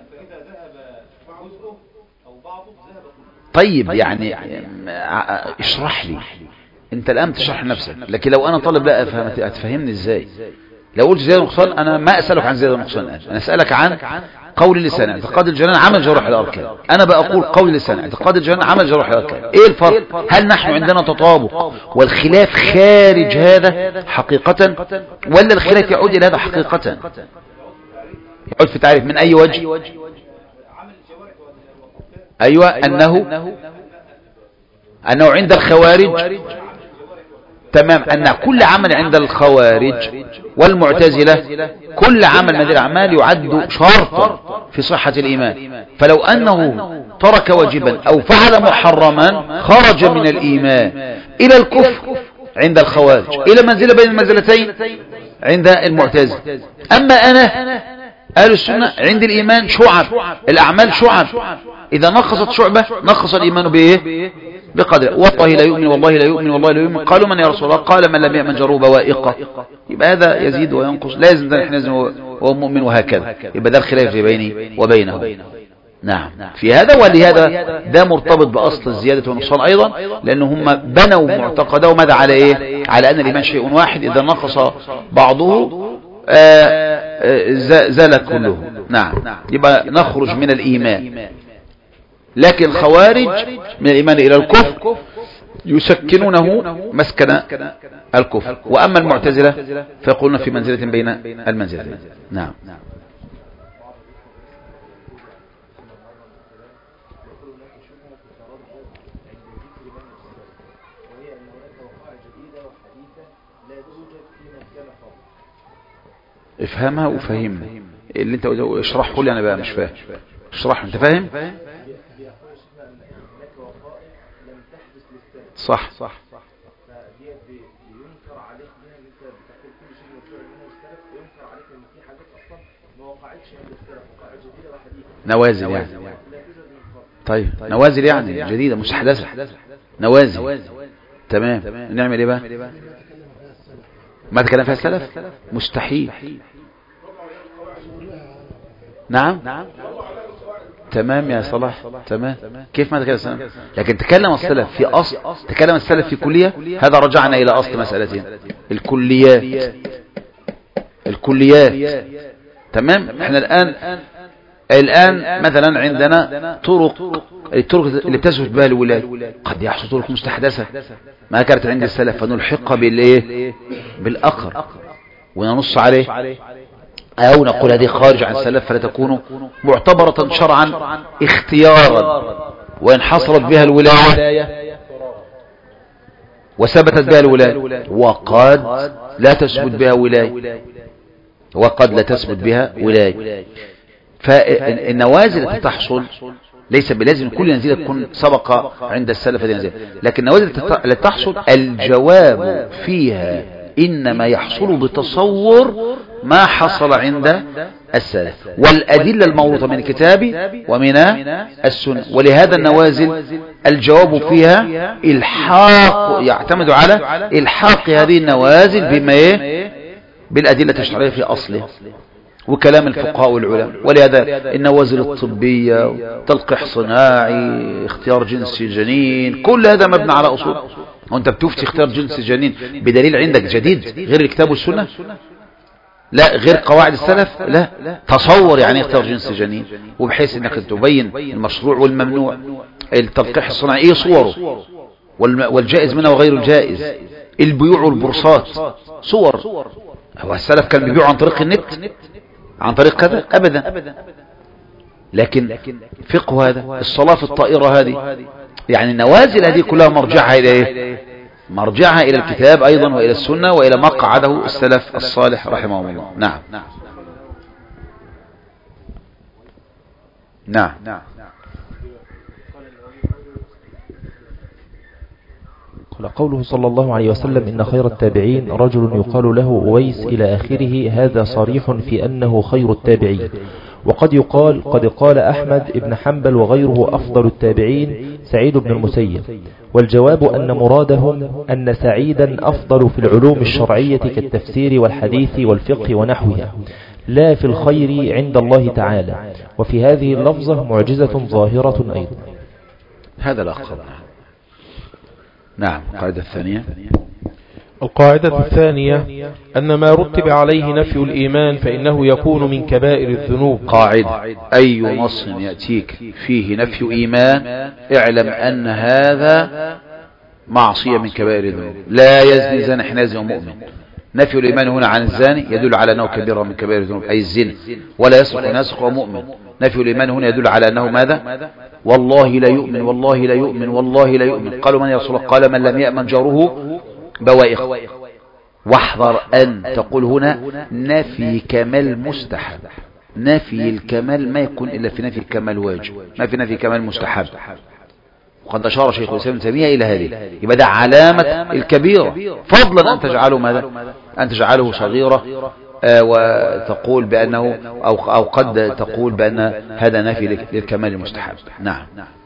طيب يعني اشرح لي انت الآن تشرح لنفسك، لكن لو انا طالب لا افهم هتفهمني ازاي؟ لو قلت زيادة ونقصان انا ما اسألك عن زيادة ونقصان الآن، انا اسألك عن قول اللسان اعتقاد الجنان عمل جوارح الأركان. انا بقول قول اللسان اعتقاد الجنان عمل جوارح الأركان. ايه الفرق؟ هل نحن عندنا تطابق والخلاف خارج هذا حقيقة، ولا الخلاف يعود الى هذا حقيقة؟ يعود في تعريف من اي وجه؟ ايوه انه أنه عند الخوارج تمام أن كل عمل عند الخوارج والمعتزلة كل عمل من الأعمال يعد شرطا في صحة الإيمان، فلو أنه ترك واجبا أو فعل محرما خرج من الإيمان إلى الكفر عند الخوارج، إلى منزلة بين المنزلتين عند المعتزلة. أما أنا أهل السنة عند الإيمان شعب، الأعمال شعب، إذا نقصت شعبة نقص الإيمان بإيه؟ بقدر. والله لا يؤمن والله لا يؤمن والله لا يؤمن. قالوا من يا رسول الله؟ قال من لم يأمن جروب وائقة. يبقى هذا يزيد وينقص، لازم ده نحن لازم هو مؤمن وهكذا، يبقى ده الخلاف بيني وبينه. نعم في هذا، ولهذا ده مرتبط بأصل الزيادة والنقصان أيضا، لأن هم بنوا معتقده ماذا على إيه؟ على أن الإيمان شيء واحد، إذا نقص بعضه زال كله. نعم يبقى نخرج من الإيمان. لكن الخوارج من الإيمان إلى الكفر يسكنونه مسكن الكفر، وأما المعتزلة فيقولون في منزلة بين المنزلتين. نعم افهمها وفهمنا اللي انت اشرحه لي، انا بقى مش فاهم، اشرح انت فاهم. صح صح نوازل يعني. طيب نوازل يعني جديدة مستحدثة، نوازل تمام. نعمل ايه بقى؟ ما تكلم فيها السلف مستحيل. نعم تمام يا صلاح تمام. كيف ما تكلم السلف؟ لكن تكلم السلف في أصل، تكلم السلف في كلية، هذا رجعنا إلى أصل مسألتين الكليات. الكليات تمام. احنا الآن الآن مثلا عندنا طرق، الطرق اللي بتثبت بها الولاية قد يحصل طرق مستحدثة ما كانت عند السلف، فنلحقها بالايه؟ بالأقر وننص عليه، أو نقول هذه خارج عن السلف فلا تكون معتبرة شرعا اختيارا، وإن حصلت بها الولاية وثبتت بها الولاية وقد لا تثبت بها ولاية، وقد لا تثبت بها ولاية. فالنوازل التي تحصل ليس بلازم كل نزيلة تكون سبق عند السلف هذه النزيلة، لكن النوازل التي تحصل الجواب فيها إنما يحصل بتصور ما حصل عند السلف والأدلة الموروثة من الكتاب ومن السنة. ولهذا النوازل الجواب فيها الحاق، يعتمد على الحاق هذه النوازل بما بالأدلة الشرعية في أصله وكلام الفقهاء والعلماء. ولهذا النوازل الطبية، تلقيح صناعي، اختيار جنس جنين، كل هذا مبنى على أصول. وانت بتفتي اختيار جنس جنين بدليل عندك جديد غير الكتاب والسنة؟ لا، غير قواعد السلف؟ لا، تصور يعني اختيار جنس جنين، وبحيث انك تبين المشروع والممنوع. التلقيح الصناعي ايه صوره، والجائز منه وغير الجائز، البيوع والبورصات صور. هو السلف كان بيبيعوا عن طريق النت، عن طريق كذا؟ أبدا. لكن فقه هذا، الصلاة في الطائرة هذه، يعني النوازل هذه كلها مرجعها إلى إيه؟ مرجعها إلى الكتاب أيضا وإلى السنة وإلى ما قعده السلف الصالح رحمه الله. نعم نعم نعم. قوله صلى الله عليه وسلم إن خير التابعين رجل يقال له أويس إلى آخره، هذا صريح في أنه خير التابعين. وقد يقال قد قال أحمد بن حنبل وغيره أفضل التابعين سعيد بن المسيب، والجواب أن مرادهم أن سعيدا أفضل في العلوم الشرعية كالتفسير والحديث والفقه ونحوها، لا في الخير عند الله تعالى. وفي هذه اللفظة معجزة ظاهرة أيضا. هذا الأقرب. نعم. القاعدة الثانية، القاعدة الثانية أن ما رتب عليه نفي الإيمان فإنه يكون من كبائر الذنوب. قاعدة: أي نص يأتيك فيه نفي إيمان اعلم أن هذا معصية من كبائر الذنوب. لا يزني زاني حين يزني مؤمن، نفي الإيمان هنا عن الزاني يدل على أنه كبيرة من كبائر الذنوب أي الزنا، ولا يسرق ناسق ومؤمن. نفي الإيمان هنا يدل على أنه ماذا؟ والله لا يؤمن والله لا يؤمن والله لا يؤمن. قالوا من يا رسول الله؟ قال من لم يأمن جاره بوائق. واحذر أن تقول هنا نفي كمال مستحب. نفي الكمال ما يكون إلا في نفي الكمال واجب، ما في نفي كمال مستحب. وقد أشار شيخ الإسلام ابن تيمية إلى هذه. يبقى ده علامة الكبيرة، فضلا أن تجعله ماذا؟ أن تجعله صغيرة، آه وتقول بأنه أو, أو قد تقول بأن هذا نفي للكمال المستحب. نعم.